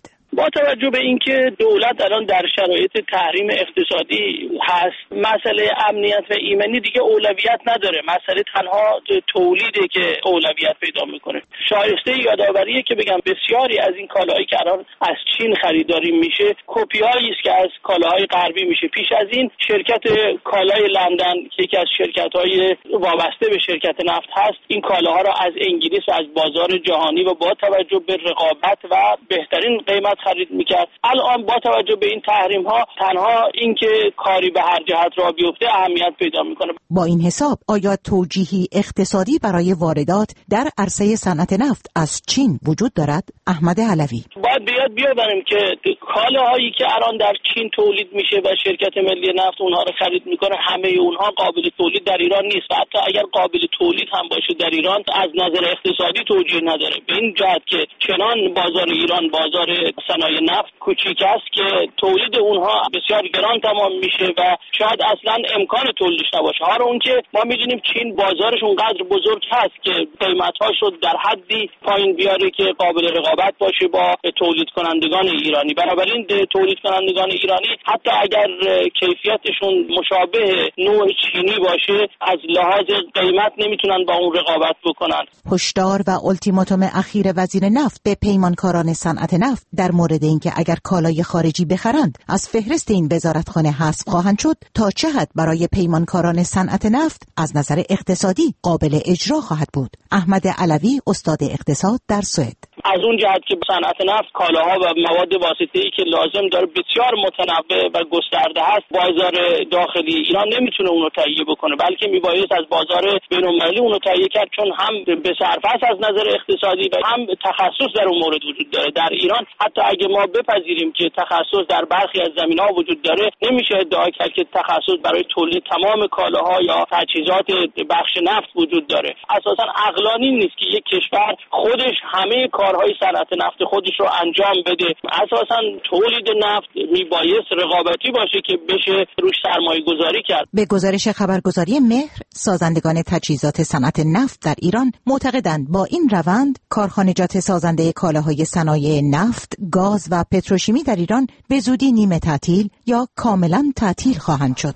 با توجه به اینکه دولت الان در شرایط تحریم اقتصادی هست، مسئله امنیت و ایمنی دیگه اولویت نداره. مسئله تنها تولیده که اولویت پیدا میکنه. شایسته یادآوریه که بگم بسیاری از این کالاهایی که الان از چین خریداری میشه کپیایی است که از کالاهای غربی میشه. پیش از این شرکت کالای لندن که یکی از شرکت‌های وابسته به شرکت نفت هست، این کالاها را از انگلیس و از بازار جهانی و با توجه به رقابت و بهترین قیمت خرید میکرد. الان با توجه به این تحریم ها تنها اینکه کاری به هر جهت را بیفته اهمیت پیدا میکنه. با این حساب آیا توجیهی اقتصادی برای واردات در عرصه صنعت نفت از چین وجود دارد؟ احمد علوی: باید بیاد بیاوریم که کالاهایی که الان در چین تولید میشه و شرکت ملی نفت اونها رو خرید میکنه، همه اونها قابل تولید در ایران نیست و حتی اگر قابل تولید هم باشه در ایران از نظر اقتصادی توجیه نداره. به این جهت که چنان بازار ایران بازار صنایع نفت کوچیک است که تولید اونها بسیار گران تمام میشه و شاید اصلا امکان تولیدش نباشه. حالا اون که ما میدونیم چین بازارش اونقدر بزرگ هست که قیمت‌هاش رو در حدی پایین بیاره که قابل رقابت باشه با تولید کنندگان ایرانی. بنابراین تولید کنندگان ایرانی حتی اگر کیفیتشون مشابه نوع چینی باشه از لحاظ قیمت نمیتونن با اون رقابت بکنن. هشدار و التیماتوم اخیر وزیر نفت به پیمانکاران صنعت نفت در مورد اینکه اگر کالای خارجی بخرند از فهرست این وزارتخانه حذف خواهند شد تا چه حد برای پیمانکاران صنعت نفت از نظر اقتصادی قابل اجرا خواهد بود. احمد علوی، استاد اقتصاد در سوئد: از اون جهت که صنعت نفت کالاها و مواد واسطه‌ای که لازم داره بسیار متنوع و گسترده هست، بازار داخلی ایران نمیتونه اون رو تهیه بکنه، بلکه میبایست از بازار بین‌المللی اون رو تهیه کرد، چون هم به صرفه است از نظر اقتصادی و هم تخصص در اون مورد وجود داره. در ایران حتی اگه ما بپذیریم که تخصص در برخی از زمینه‌ها وجود داره، نمیشه ادعا کرد که تخصص برای تولید تمام کالاها یا تجهیزات بخش نفت وجود داره. اساساً عقلانی نیست که یک کشور خودش همه کارهای صنعت نفت خودش رو انجام بده. اساساً تولید نفت میبایست رقابتی باشه که بشه روش سرمایه گذاری کرد. به گزارش خبرگزاری مهر، سازندگان تجهیزات صنعت نفت در ایران معتقدند با این روند کارخانجات سازنده کالاهای صنایع نفت، گاز و پتروشیمی در ایران به زودی نیمه تعطیل یا کاملا تعطیل خواهند شد.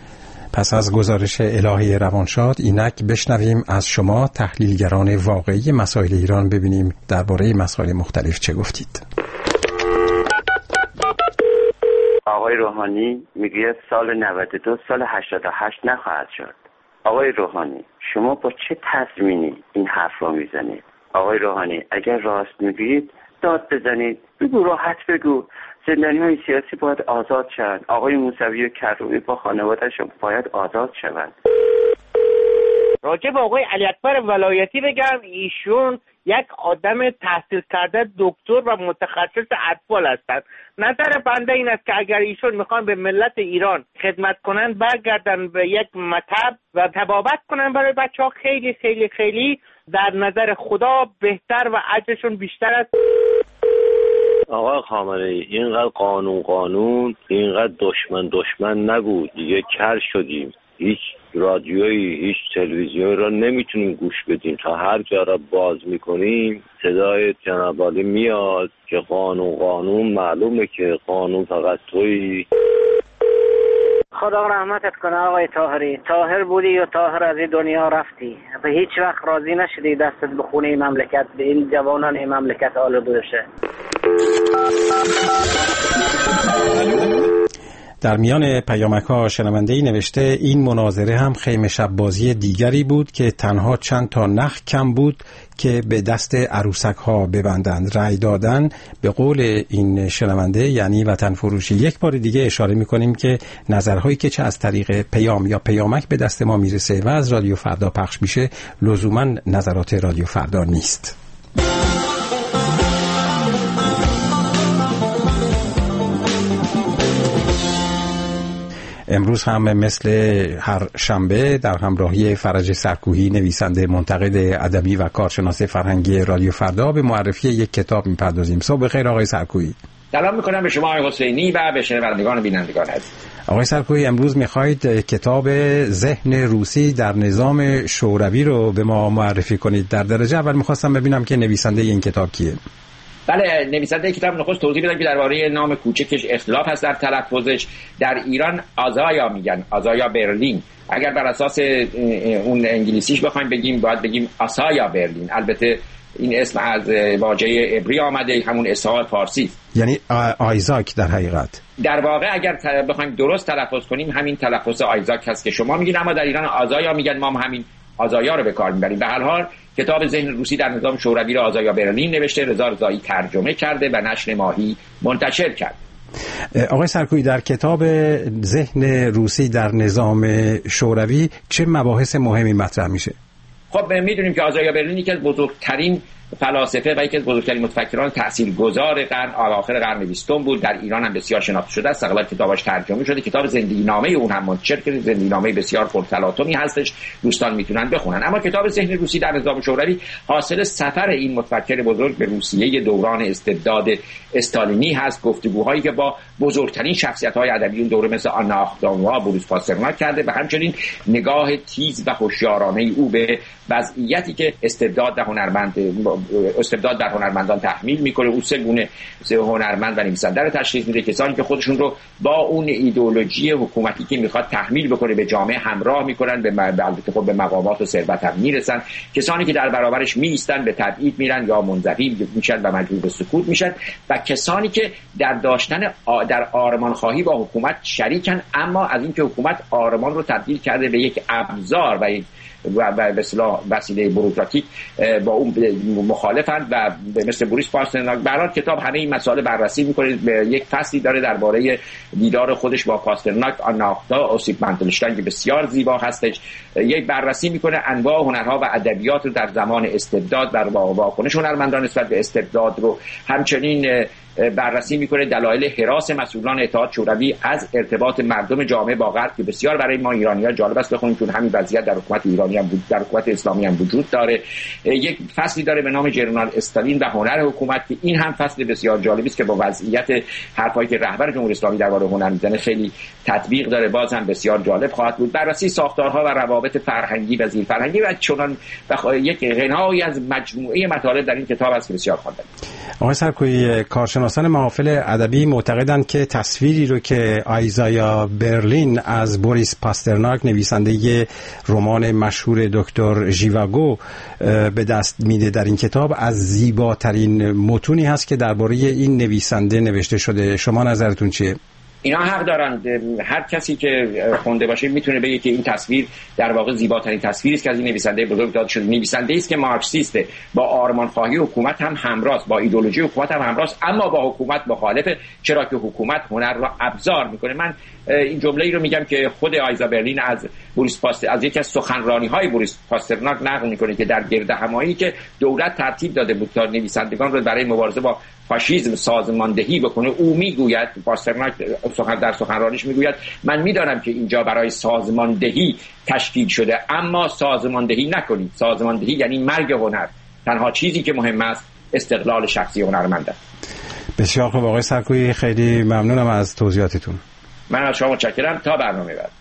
پس از گزارش الهه روانشاد اینک بشنویم از شما تحلیلگران واقعی مسائل ایران، ببینیم درباره مسائل مختلف چه گفتید. آقای روحانی میگه سال نود و دو سال هشتاد و هشت نخواهد شد. آقای روحانی شما با چه تضمینی این حرف رو میزنید؟ آقای روحانی اگر راست میگید داد بزنید، بگو، راحت بگو. زندانی‌های سیاسی باید آزاد شوند. آقای موسوی و کروبی با خانواده‌شون باید آزاد شوند. راجع به آقای علی اکبر ولایتی بگم، ایشون یک آدم تحصیل کرده دکتر و متخصص اطفال هستند. نظر بنده این است که اگر ایشون میخوان به ملت ایران خدمت کنن، برگردن به یک مطب و تبابت کنن برای بچه ها، خیلی خیلی خیلی در نظر خدا بهتر و اجرشون بیشتر است. آقا خامنه‌ای اینقدر قانون قانون اینقدر دشمن دشمن نگو دیگه، کر شدیم. هیچ رادیویی هیچ تلویزیونی را نمیتونیم گوش بدیم. تا هر جا را باز میکنیم صدای جناب عالی میاد که قانون قانون. معلومه که قانون فقط تویی. خدا رحمتت کنه آقای طاهری. طاهر بودی و طاهر از این دنیا رفتی. به هیچ وقت راضی نشدی دستت به خونه این مملکت، به این جوانان این مملکت آلوده بشه. در میان پیامک‌ها شنونده‌ای نوشته این مناظره هم خیمه شب بازی دیگری بود که تنها چند تا نخ کم بود که به دست عروسک‌ها ببندند. رأی دادن به قول این شنونده یعنی وطن فروشی. یک بار دیگه اشاره می‌کنیم که نظرهایی که چه از طریق پیام یا پیامک به دست ما میرسه و از رادیو فردا پخش میشه لزوماً نظرات رادیو فردا نیست. امروز هم مثل هر شنبه در همراهی فرج سرکوهی، نویسنده، منتقد ادبی و کارشناس فرهنگی رادیو فردا، به معرفی یک کتاب میپردازیم. صبح بخیر آقای سرکوهی. سلام میکنم به شما آقای حسینی و به شنوندگان و بینندگان عزیز. آقای سرکوهی امروز میخواید کتاب ذهن روسی در نظام شوروی رو به ما معرفی کنید. در درجه اول میخواستم ببینم که نویسنده این کتاب کیه؟ بله، نویسنده کتاب نخست توضیح بدم که درباره نام کوچکش اختلاف هست در تلفظش. در ایران آزایا میگن، آزایا برلین. اگر بر اساس اون انگلیسیش بخوایم بگیم باید بگیم آسایا برلین. البته این اسم از واژه عبری آمده، همون اسحاق فارسی، یعنی آیزاک در حقیقت. در واقع اگر بخوایم درست تلفظ کنیم همین تلفظ آیزاک هست که شما میگین، اما در ایران آزایا میگن، ما هم همین آزایا رو به کار میبریم. به هر حال کتاب ذهن روسی در نظام شوروی رو آزایا برلین نوشته، رضا رضایی ترجمه کرده و نشر ماهی منتشر کرد. آقای سرکویی، در کتاب ذهن روسی در نظام شوروی چه مباحث مهمی مطرح میشه؟ خب میدونیم که آزایا برلین یکی از بزرگترین فلاسفه و یکی از بزرگترین متفکران تاثیرگذار قرن اواخر قرن بیستم بود. در ایران هم بسیار شناخته شده است. اغلب کتابش ترجمه شده. کتاب زندگی نامه اون هم منتشر شده. زندگی نامه بسیار پرتلاطمی هستش، دوستان میتونن بخونن. اما کتاب ذهن روسی در نظام شوروی حاصل سفر این متفکر بزرگ به روسیه دوران استبداد استالینی هست. گفتگوهایی که با بزرگترین شخصیت‌های ادبی اون دوره مثل آنا آخوندووا، بوریس پاسترناک کرده و همچنین نگاه تیز و هوشیارانه او به وضعیتی که استبداد در هنرمند استبداد در هنرمندان تحمیل میکنه. او سه گونه سه هنرمند و نویسنده رو تشخیص میده، کسانی که خودشون رو با اون ایدئولوژی حکومتی که میخواد تحمیل بکنه به جامعه همراه میکنن، به البته خب به مقامات و ثروت هم میرسن، کسانی که در برابرش میایستن به تبعید میرن یا منزوی میشن و مجبور به سکوت میشن، و کسانی که در داشتن آ... در آرمان خواهی با حکومت شریکن، اما از اینکه حکومت آرمان رو تبدیل کرده به یک ابزار و یک و به اصطلاح وسیله بوروکراتیک با اون مخالفند و مثل بوریس پاسترناک. برای کتاب همه این مسائل بررسی میکنه. یک فصلی داره درباره دیدار خودش با پاسترناک، آناختا، اوسیپ مندلشتاین که بسیار زیبا هستش. یک بررسی میکنه انواع هنرها و ادبیات رو در زمان استبداد و واکنش هنرمندان نسبت به استبداد رو. همچنین بررسی میکنه دلایل هراس مسئولان اتحاد شوروی از ارتباط مردم جامعه با غرب که بسیار برای ما ایرانی‌ها جالب است بخونیم، چون همین وضعیت در حکومت ایرانی هم بود، در حکومت اسلامی هم وجود داره. یک فصلی داره به نام ژورنال استالین و هنر حکومت که این هم فصل بسیار جالبی است که با وضعیت حرفایی که رهبر جمهوری اسلامی درباره هنر میزنه خیلی تطبیق داره، باز هم بسیار جالب خواهد بود. بررسی ساختارها و روابط فرهنگی و زیر فرهنگی و چنان یک غنایی از مجموعه مطالب در این کتاب است که بسیار خواندنی. آقای سرکویی، کارشناسان محافل ادبی معتقدند که تصویری رو که آیزایا برلین از بوریس پاسترناک، نویسنده رمان مشهور دکتر ژیواگو، به دست میده در این کتاب از زیباترین متونی هست که درباره این نویسنده نوشته شده. شما نظرتون چیه؟ اینا حق دارند. هر کسی که خونده باشه میتونه بگه که این تصویر در واقع زیباترین تصویری است که از این نویسنده بزرگ داده شده. نویسنده است که مارکسیسته، با آرمانخواهی حکومت هم همراست، با ایدئولوژی حکومت هم همراست، اما با حکومت مخالفه، چرا که حکومت هنر را ابزار میکنه. من این جمله ای رو میگم که خود آیزا برلین از بوریس پاستر از یکی از سخنرانی‌های بوریس پاسترناک نقل میکنه که در گردهمایی که دولت ترتیب داده بود تا نویسندگان رو برای مبارزه با فاشیسم سازماندهی بکنه، او میگوید، پاسترناک سخن در سخنرانیش میگوید من میدانم که اینجا برای سازماندهی تشکیل شده، اما سازماندهی نکنید. سازماندهی یعنی مرگ هنر. تنها چیزی که مهم است استقلال شخصی هنرمند است. بسیار خوب آقای سرکویی، خیلی ممنونم از توضیحاتتون. من از شما متشکرم. تا برنامه بعد.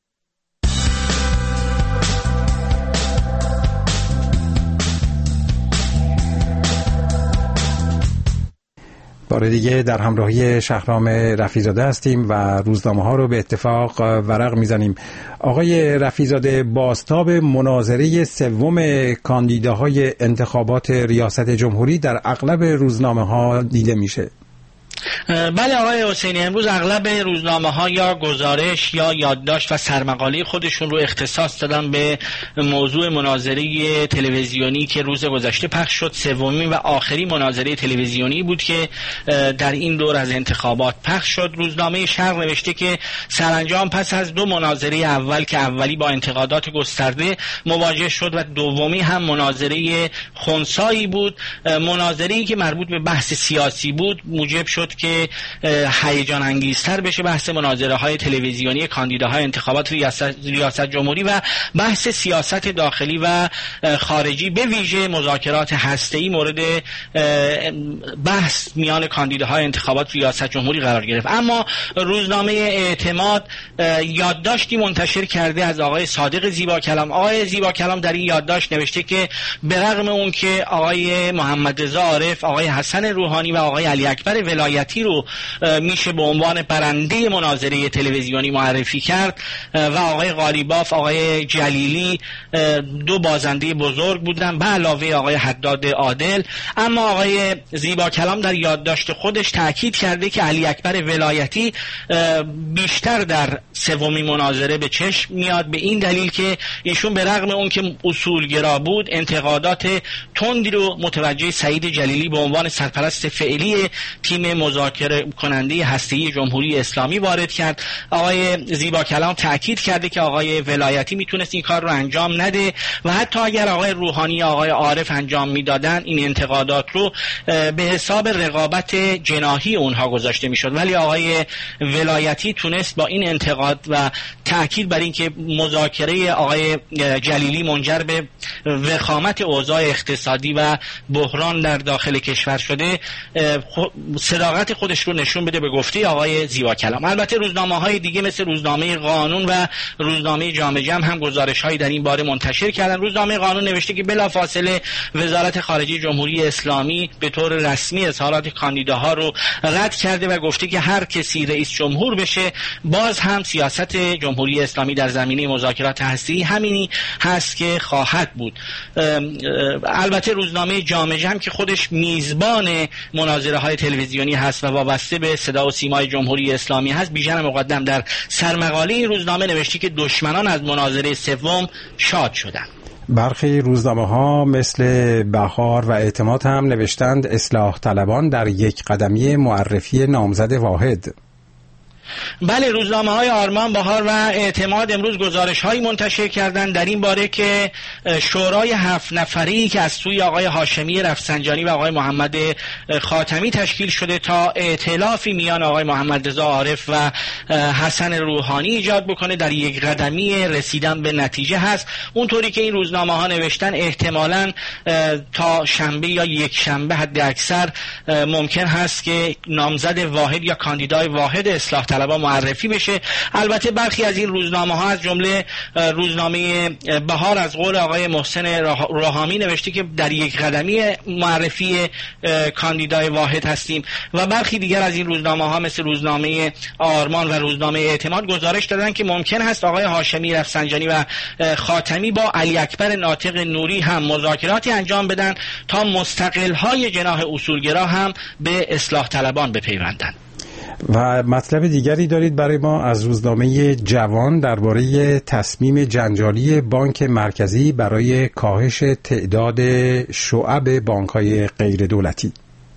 بار دیگه در همراهی شهرام رفیع‌زاده هستیم و روزنامه ها رو به اتفاق ورق میزنیم. آقای رفیع‌زاده، بازتاب مناظره سوم کاندیداهای انتخابات ریاست جمهوری در اغلب روزنامه ها دیده میشه. بله آقای حسینی، امروز اغلب روزنامه ها یا گزارش یا یادداشت و سرمقاله خودشون رو اختصاص دادن به موضوع مناظره تلویزیونی که روز گذشته پخش شد. سومین و آخرین مناظره تلویزیونی بود که در این دور از انتخابات پخش شد. روزنامه شرق نوشته که سرانجام پس از دو مناظره اول که اولی با انتقادات گسترده مواجه شد و دومی هم مناظره خنثایی بود، مناظره‌ای که مربوط به بحث سیاسی بود، موجب شد که که هیجان انگیزتر بشه بحث مناظره های تلویزیونی کاندیداهای انتخابات ریاست, ریاست جمهوری و بحث سیاست داخلی و خارجی، به ویژه مذاکرات هسته‌ای مورد بحث میان کاندیداهای انتخابات ریاست جمهوری قرار گرفت. اما روزنامه اعتماد یادداشتی منتشر کرده از آقای صادق زیبا کلام. آقای زیبا کلام در این یادداشت نوشته که به رغم اون که آقای محمد رضا عارف، آقای حسن روحانی و آقای علی اکبر ولایتی رو میشه به عنوان برنده مناظره تلویزیونی معرفی کرد و آقای قالیباف، آقای جلیلی دو بازنده بزرگ بودن به علاوه آقای حداد عادل، اما آقای زیبا کلام در یادداشت خودش تاکید کرده که علی اکبر ولایتی بیشتر در سومین مناظره به چشم میاد، به این دلیل که ایشون به رغم اون که اصولگرا بود انتقادات تندی رو متوجه سعید جلیلی به عنوان سرپرست فعلی تیم مذاکره کننده هسته‌ای جمهوری اسلامی وارد کرد. آقای زیبا کلام تاکید کرده که آقای ولایتی میتونست این کار رو انجام نده و حتی اگر آقای روحانی، آقای عارف انجام میدادن این انتقادات رو به حساب رقابت جناحی اونها گذاشته میشد، ولی آقای ولایتی تونست با این انتقاد و تاکید بر این که مذاکره آقای جلیلی منجر به وخامت اوضاع اقتصادی و بحران در داخل کشور شده صداقت خودش رو نشون بده، به گفته آقای زیبا کلام. البته روزنامه‌های دیگه مثل روزنامه قانون و روزنامه جامعه جمع هم گزارش‌هایی در این باره منتشر کردن. روزنامه قانون نوشته که بلافاصله وزارت خارجه جمهوری اسلامی به طور رسمی اظهارات کاندیداها رو رد کرده و گفته که هر کسی رئیس جمهور بشه باز هم سیاست جمهوری اسلامی در زمینه مذاکرات هسته‌ای همینی هست که خواهد بود. البته روزنامه جامعه جمع که خودش میزبان مناظره های تلویزیونی هست و وابسته به صدا و سیمای جمهوری اسلامی هست، بیژن مقدم در سرمقاله این روزنامه نوشته که دشمنان از مناظره سوم شاد شدند. برخی روزنامه ها مثل بهار و اعتماد هم نوشتند اصلاح طلبان در یک قدمی معرفی نامزد واحد. بله، روزنامه های آرمان، بهار و اعتماد امروز گزارش هایی منتشر کردند در این باره که شورای هفت نفری که از سوی آقای هاشمی رفسنجانی و آقای محمد خاتمی تشکیل شده تا ائتلافی میان آقای محمد رضا عارف و حسن روحانی ایجاد بکنه در یک قدمی رسیدن به نتیجه هست. اونطوری که این روزنامه ها نوشتن احتمالاً تا شنبه یا یک شنبه حد اکثر ممکن هست که نامزد واحد یا کاندیدای واحد اصلاح طلبها معرفی بشه. البته برخی از این روزنامه ها از جمله روزنامه بهار از قول آقای محسن روحانی نوشته که در یک قدمی معرفی کاندیدای واحد هستیم و برخی دیگر از این روزنامه ها مثل روزنامه آرمان و روزنامه اعتماد گزارش دادن که ممکن است آقای هاشمی رفسنجانی و خاتمی با علی اکبر ناطق نوری هم مذاکراتی انجام بدن تا مستقل های جناح اصولگرا هم به اصلاح طلبان بپیوندند. و مطلب دیگری دارید برای ما از روزنامه جوان درباره تصمیم جنجالی بانک مرکزی برای کاهش تعداد شعب بانک‌های غیر دولتی.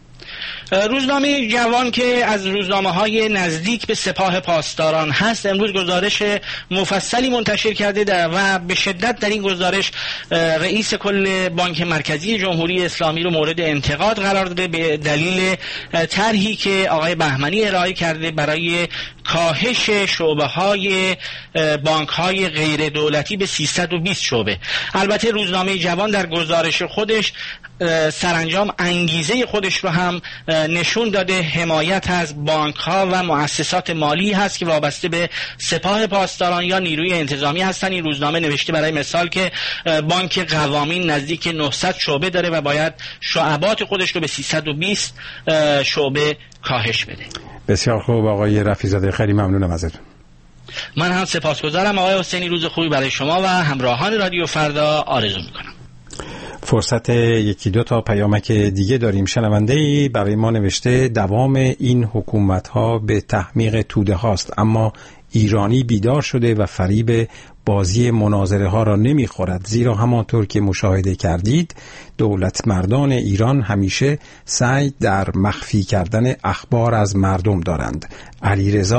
روزنامه جوان که از روزنامه های نزدیک به سپاه پاسداران هست امروز گزارش مفصلی منتشر کرده در و به شدت در این گزارش رئیس کل بانک مرکزی جمهوری اسلامی رو مورد انتقاد قرار داده به دلیل طرحی که آقای بهمنی ارائه کرده برای کاهش شعبه های بانک های غیر دولتی به سیصد و بیست شعبه. البته روزنامه جوان در گزارش خودش سرانجام انگیزه خودش رو هم نشون داده، حمایت از بانک ها و مؤسسات مالی هست که وابسته به سپاه پاسداران یا نیروی انتظامی هستن. این روزنامه نوشته برای مثال که بانک قوامین نزدیک نهصد شعبه داره و باید شعبات خودش رو به سیصد و بیست شعبه کاهش بده. بسیار خوب آقای رفیع‌زاده، خیلی ممنونم ازتون. من هم سپاسگزارم آقای حسینی. روز خوبی برای شما و همراهان رادیو فردا آرزو میکنم. فرصت یکی دو تا پیامک دیگه داریم. شنونده‌ای برای ما نوشته دوام این حکومت‌ها به تحمیق توده هاست، اما ایرانی بیدار شده و فریب بازی مناظره ها را نمیخورد، زیرا همانطور که مشاهده کردید دولت مردان ایران همیشه سعی در مخفی کردن اخبار از مردم دارند. علیرضا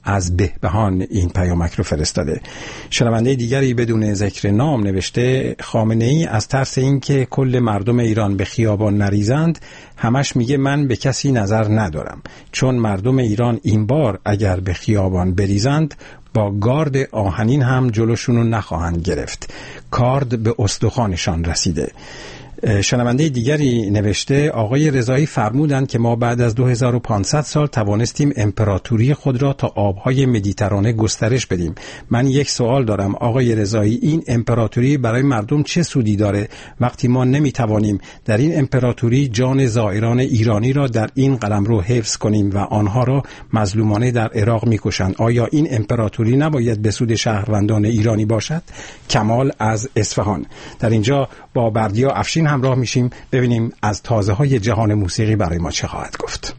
از بهبهان این پیامک رو فرستاده. شنونده دیگری بدون ذکر نام نوشته خامنه‌ای از ترس اینکه کل مردم ایران به خیابان نریزند همش میگه من به کسی نظر ندارم، چون مردم ایران این بار اگر به خیابان بریزند با گارد آهنین هم جلوشونو نخواهند گرفت. کارد به استخوانشان رسیده. شنونده دیگری نوشته آقای رضایی فرمودند که ما بعد از دو هزار و پانصد سال توانستیم امپراتوری خود را تا آبهای مدیترانه گسترش بدیم. من یک سوال دارم آقای رضایی، این امپراتوری برای مردم چه سودی داره وقتی ما نمیتوانیم در این امپراتوری جان زائران ایرانی را در این قلمرو حفظ کنیم و آنها را مظلومانه در عراق میکشند؟ آیا این امپراتوری نباید به سود شهروندان ایرانی باشد؟ کمال از اصفهان. در اینجا با بردیا افشین همراه میشیم ببینیم از تازه های جهان موسیقی برای ما چه خواهد گفت.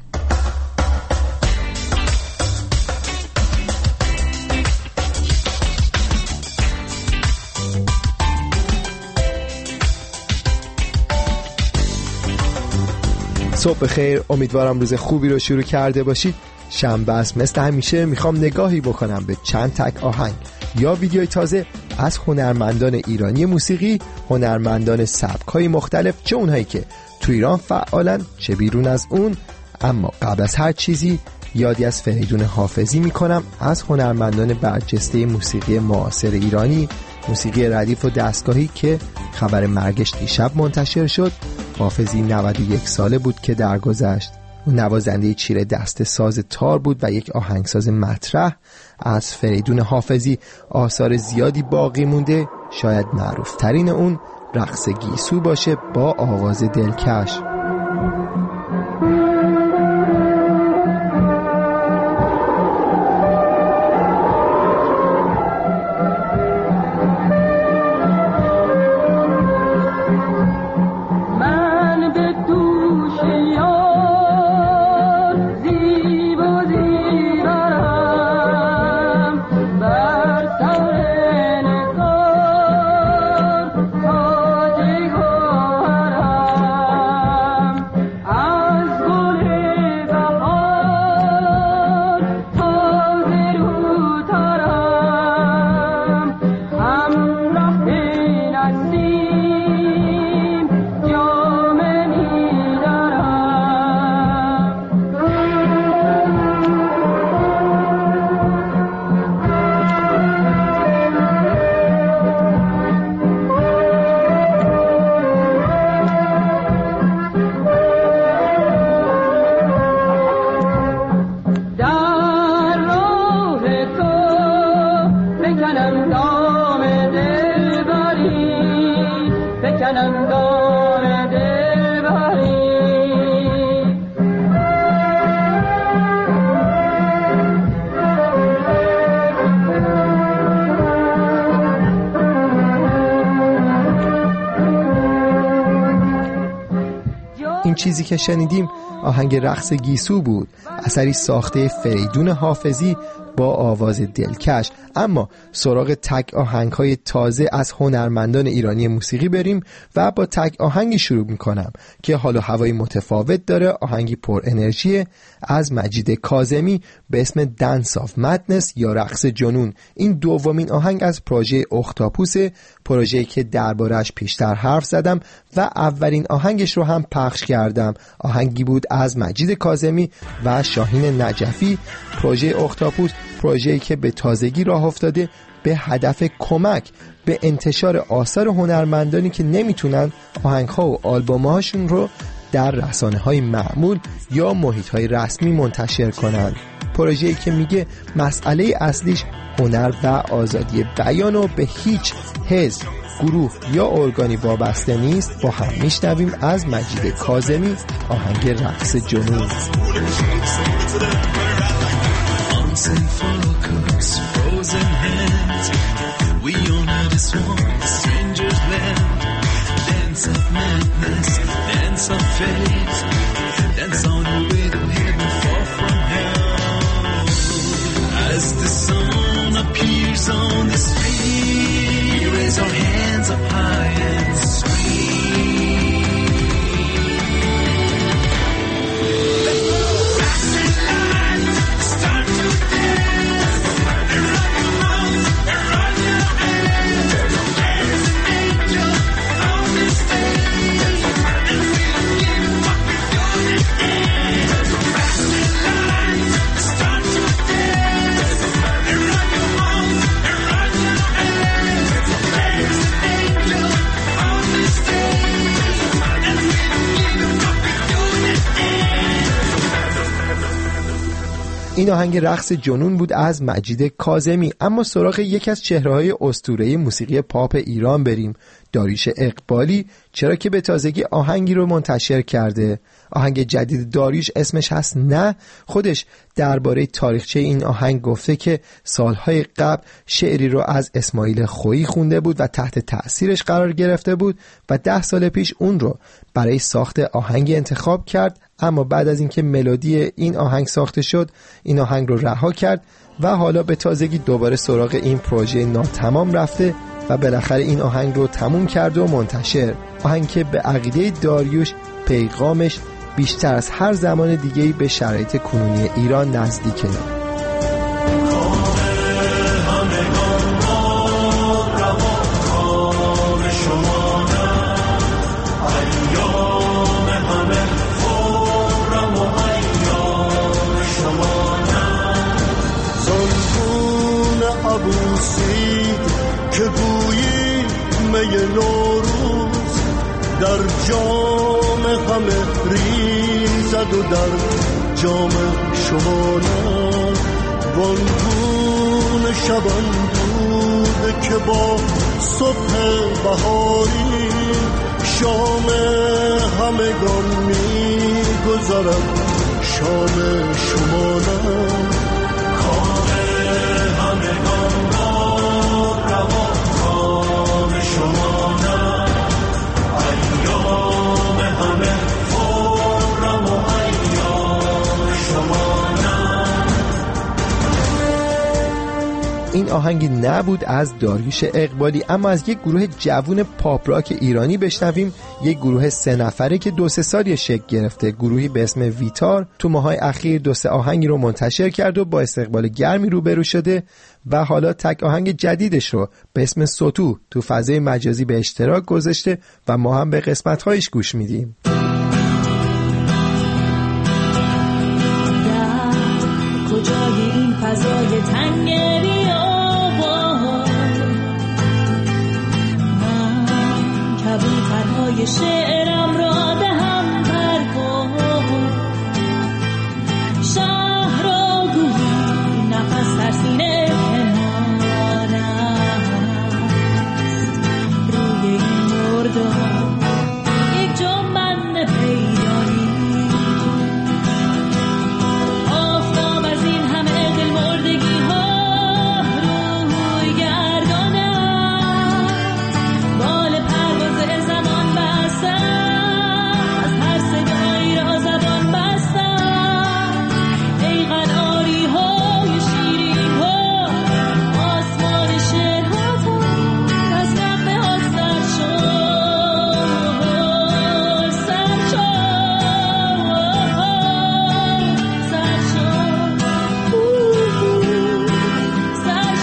صبح خیر، امیدوارم روز خوبی رو شروع کرده باشید. شنبه است، مثل همیشه میخوام نگاهی بکنم به چند تک آهنگ یا ویدیوی تازه از هنرمندان ایرانی موسیقی، هنرمندان سبک‌های مختلف، چه اونهایی که تو ایران فعالن چه بیرون از اون. اما قبل از هر چیزی یادی از فریدون حافظی میکنم، از هنرمندان برجسته موسیقی معاصر ایرانی، موسیقی ردیف و دستگاهی که خبر مرگش دیشب منتشر شد. حافظی نود و یک ساله بود که درگذشت. او نوازنده چیره دست ساز تار بود و یک آهنگساز مطرح. از فریدون حافظی آثار زیادی باقی مونده، شاید معروف ترین اون رقص گیسو باشه با آواز دلکش. چیزی که شنیدیم آهنگ رقص گیسو بود، اثری ساخته فریدون حافظی با آواز دلکش. اما سراغ تک آهنگ‌های تازه از هنرمندان ایرانی موسیقی بریم و با تک آهنگی شروع می‌کنم که حال و هوای متفاوت داره. آهنگی پر انرژی از مجید کاظمی به اسم دنس آف مدنس یا رقص جنون. این دومین آهنگ از پروژه اختاپوس، پروژه‌ای که درباره‌اش پیشتر حرف زدم و اولین آهنگش رو هم پخش کردم. آهنگی بود از مجید کاظمی و شاهین نجفی. پروژه اختاپوس پروژه‌ای که به تازگی راه افتاده به هدف کمک به انتشار آثار هنرمندانی که نمیتونن آهنگ‌ها و آلبوم‌هاشون رو در رسانه‌های معمول یا محیط‌های رسمی منتشر کنند. پروژه‌ای که میگه مسئله اصلیش هنر و آزادی بیان و به هیچ حزب، گروه یا ارگانی وابسته نیست. با هم میشنویم از مجید کاظمی آهنگ رقص جنون. And focus, frozen hands. We honor this one, stranger's land. Dance of madness, dance of fate. Dance on the way to heaven, far from hell. As the sun appears on the street, we raise our hands up high and scream. Let's go. Start to dance. این آهنگ رقص جنون بود از مجید کاظمی. اما سراغ یک از چهره‌های اسطوره موسیقی پاپ ایران بریم، داریوش اقبالی، چرا که به تازگی آهنگی رو منتشر کرده. آهنگ جدید داریوش اسمش هست نه. خودش درباره تاریخچه این آهنگ گفته که سالهای قبل شعری رو از اسماعیل خویی خونده بود و تحت تأثیرش قرار گرفته بود و ده سال پیش اون رو برای ساخت آهنگ انتخاب کرد، اما بعد از اینکه ملودی این آهنگ ساخته شد این آهنگ رو رها کرد و حالا به تازگی دوباره سراغ این پروژه ناتمام رفته و بالاخره این آهنگ رو تموم کرد و منتشر. آهنگ که به عقیده داریوش پیغامش بیشتر از هر زمان دیگه‌ای به شرایط کنونی ایران نزدیکه. که گویی می نوروز در جام همه ریزد و در جام شما نه، وانگون شبان بود که با صبح بهاری شام همگان می گذرد شام شما نه. کام همگان این آهنگی نبود از داریوش اقبالی، اما از یک گروه جوون پاپ راک ایرانی بشنویم. یک گروه سه نفره که دو سه سالی شکل گرفته، گروهی به اسم ویتار. تو ماهای اخیر دو سه آهنگی رو منتشر کرد و با استقبال گرمی روبرو شده و حالا تک آهنگ جدیدش رو به اسم سطوح تو فضای مجازی به اشتراک گذاشته و ما هم به قسمت‌هایش گوش میدیم. کجای این فضای تنگ کبوترهای شعرم را دهم برکن، شهر را گویی نفس ترسینه کنار است، روی این مردم یک جنبند پیدایی، آفتاب از این همه دل مردگی ها روی گردان است، بال پرواز زمان بستم، از هر صدایی را زبان بستم، ای قناری های شیرین ها، آسمان شعرها تو از نغمه ها سر شد، سر شد، سر شد، سر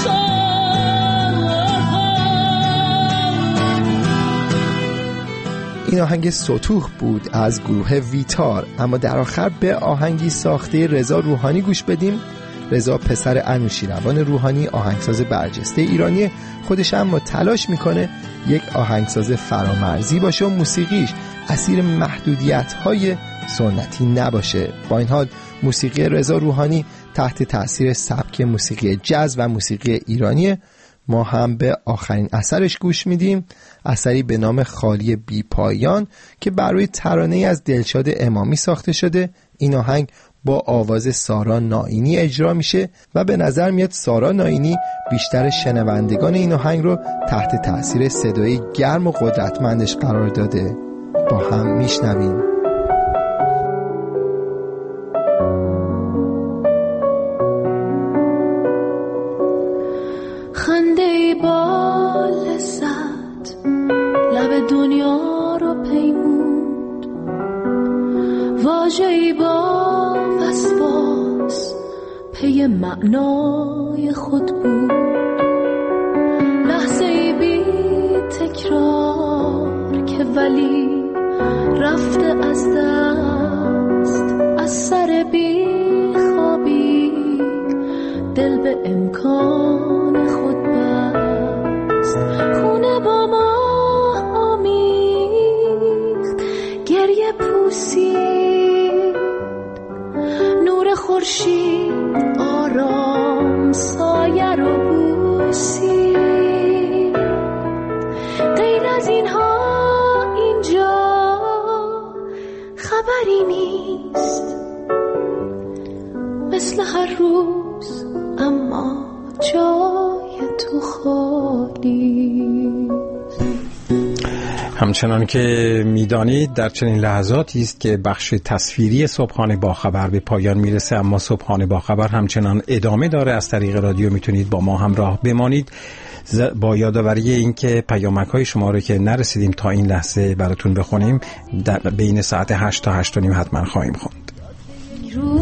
این آهنگ سطوح بود از گروه ویتار. اما در آخر به آهنگی ساخته رضا روحانی گوش بدیم. رضا پسر انوشیروان روحانی، آهنگساز برجسته ایرانی، خودش هم تلاش میکنه یک آهنگساز فرامرزی باشه و موسیقیش اسیر محدودیت‌های سنتی نباشه. با این حال موسیقی رضا روحانی تحت تأثیر سبک موسیقی جاز و موسیقی ایرانی. ما هم به آخرین اثرش گوش میدیم، اثری به نام خالی بی پایان که برای ترانه از دلشاد امامی ساخته شده. این آهنگ با آواز سارا نائینی اجرا میشه و به نظر میاد سارا نائینی بیشتر شنوندگان این آهنگ رو تحت تأثیر صدای گرم و قدرتمندش قرار داده. با هم میشنویم. خنده با لذت لب دنیا رو پیمود، واژه‌ای با وسواس پی معنای خود بود، لحظه‌ای بی تکرار که ولی رفته از دست، از سر بی خوابی دل به امکان خود بست، خونه با ما آمیخت، گریه پوسید، نور خورشید جایی نیست مثل هر روز، اما جای تو خالی. همچنان که میدانید در چنین لحظاتی است که بخش تصویری صبحانه با خبر به پایان میرسه، اما صبحانه با خبر همچنان ادامه داره. از طریق رادیو میتونید با ما همراه بمانید، با یادآوری این که پیامک‌های شما رو که نرسیدیم تا این لحظه براتون بخونیم در بین ساعت هشت تا هشت و نیم حتما خواهیم خوند.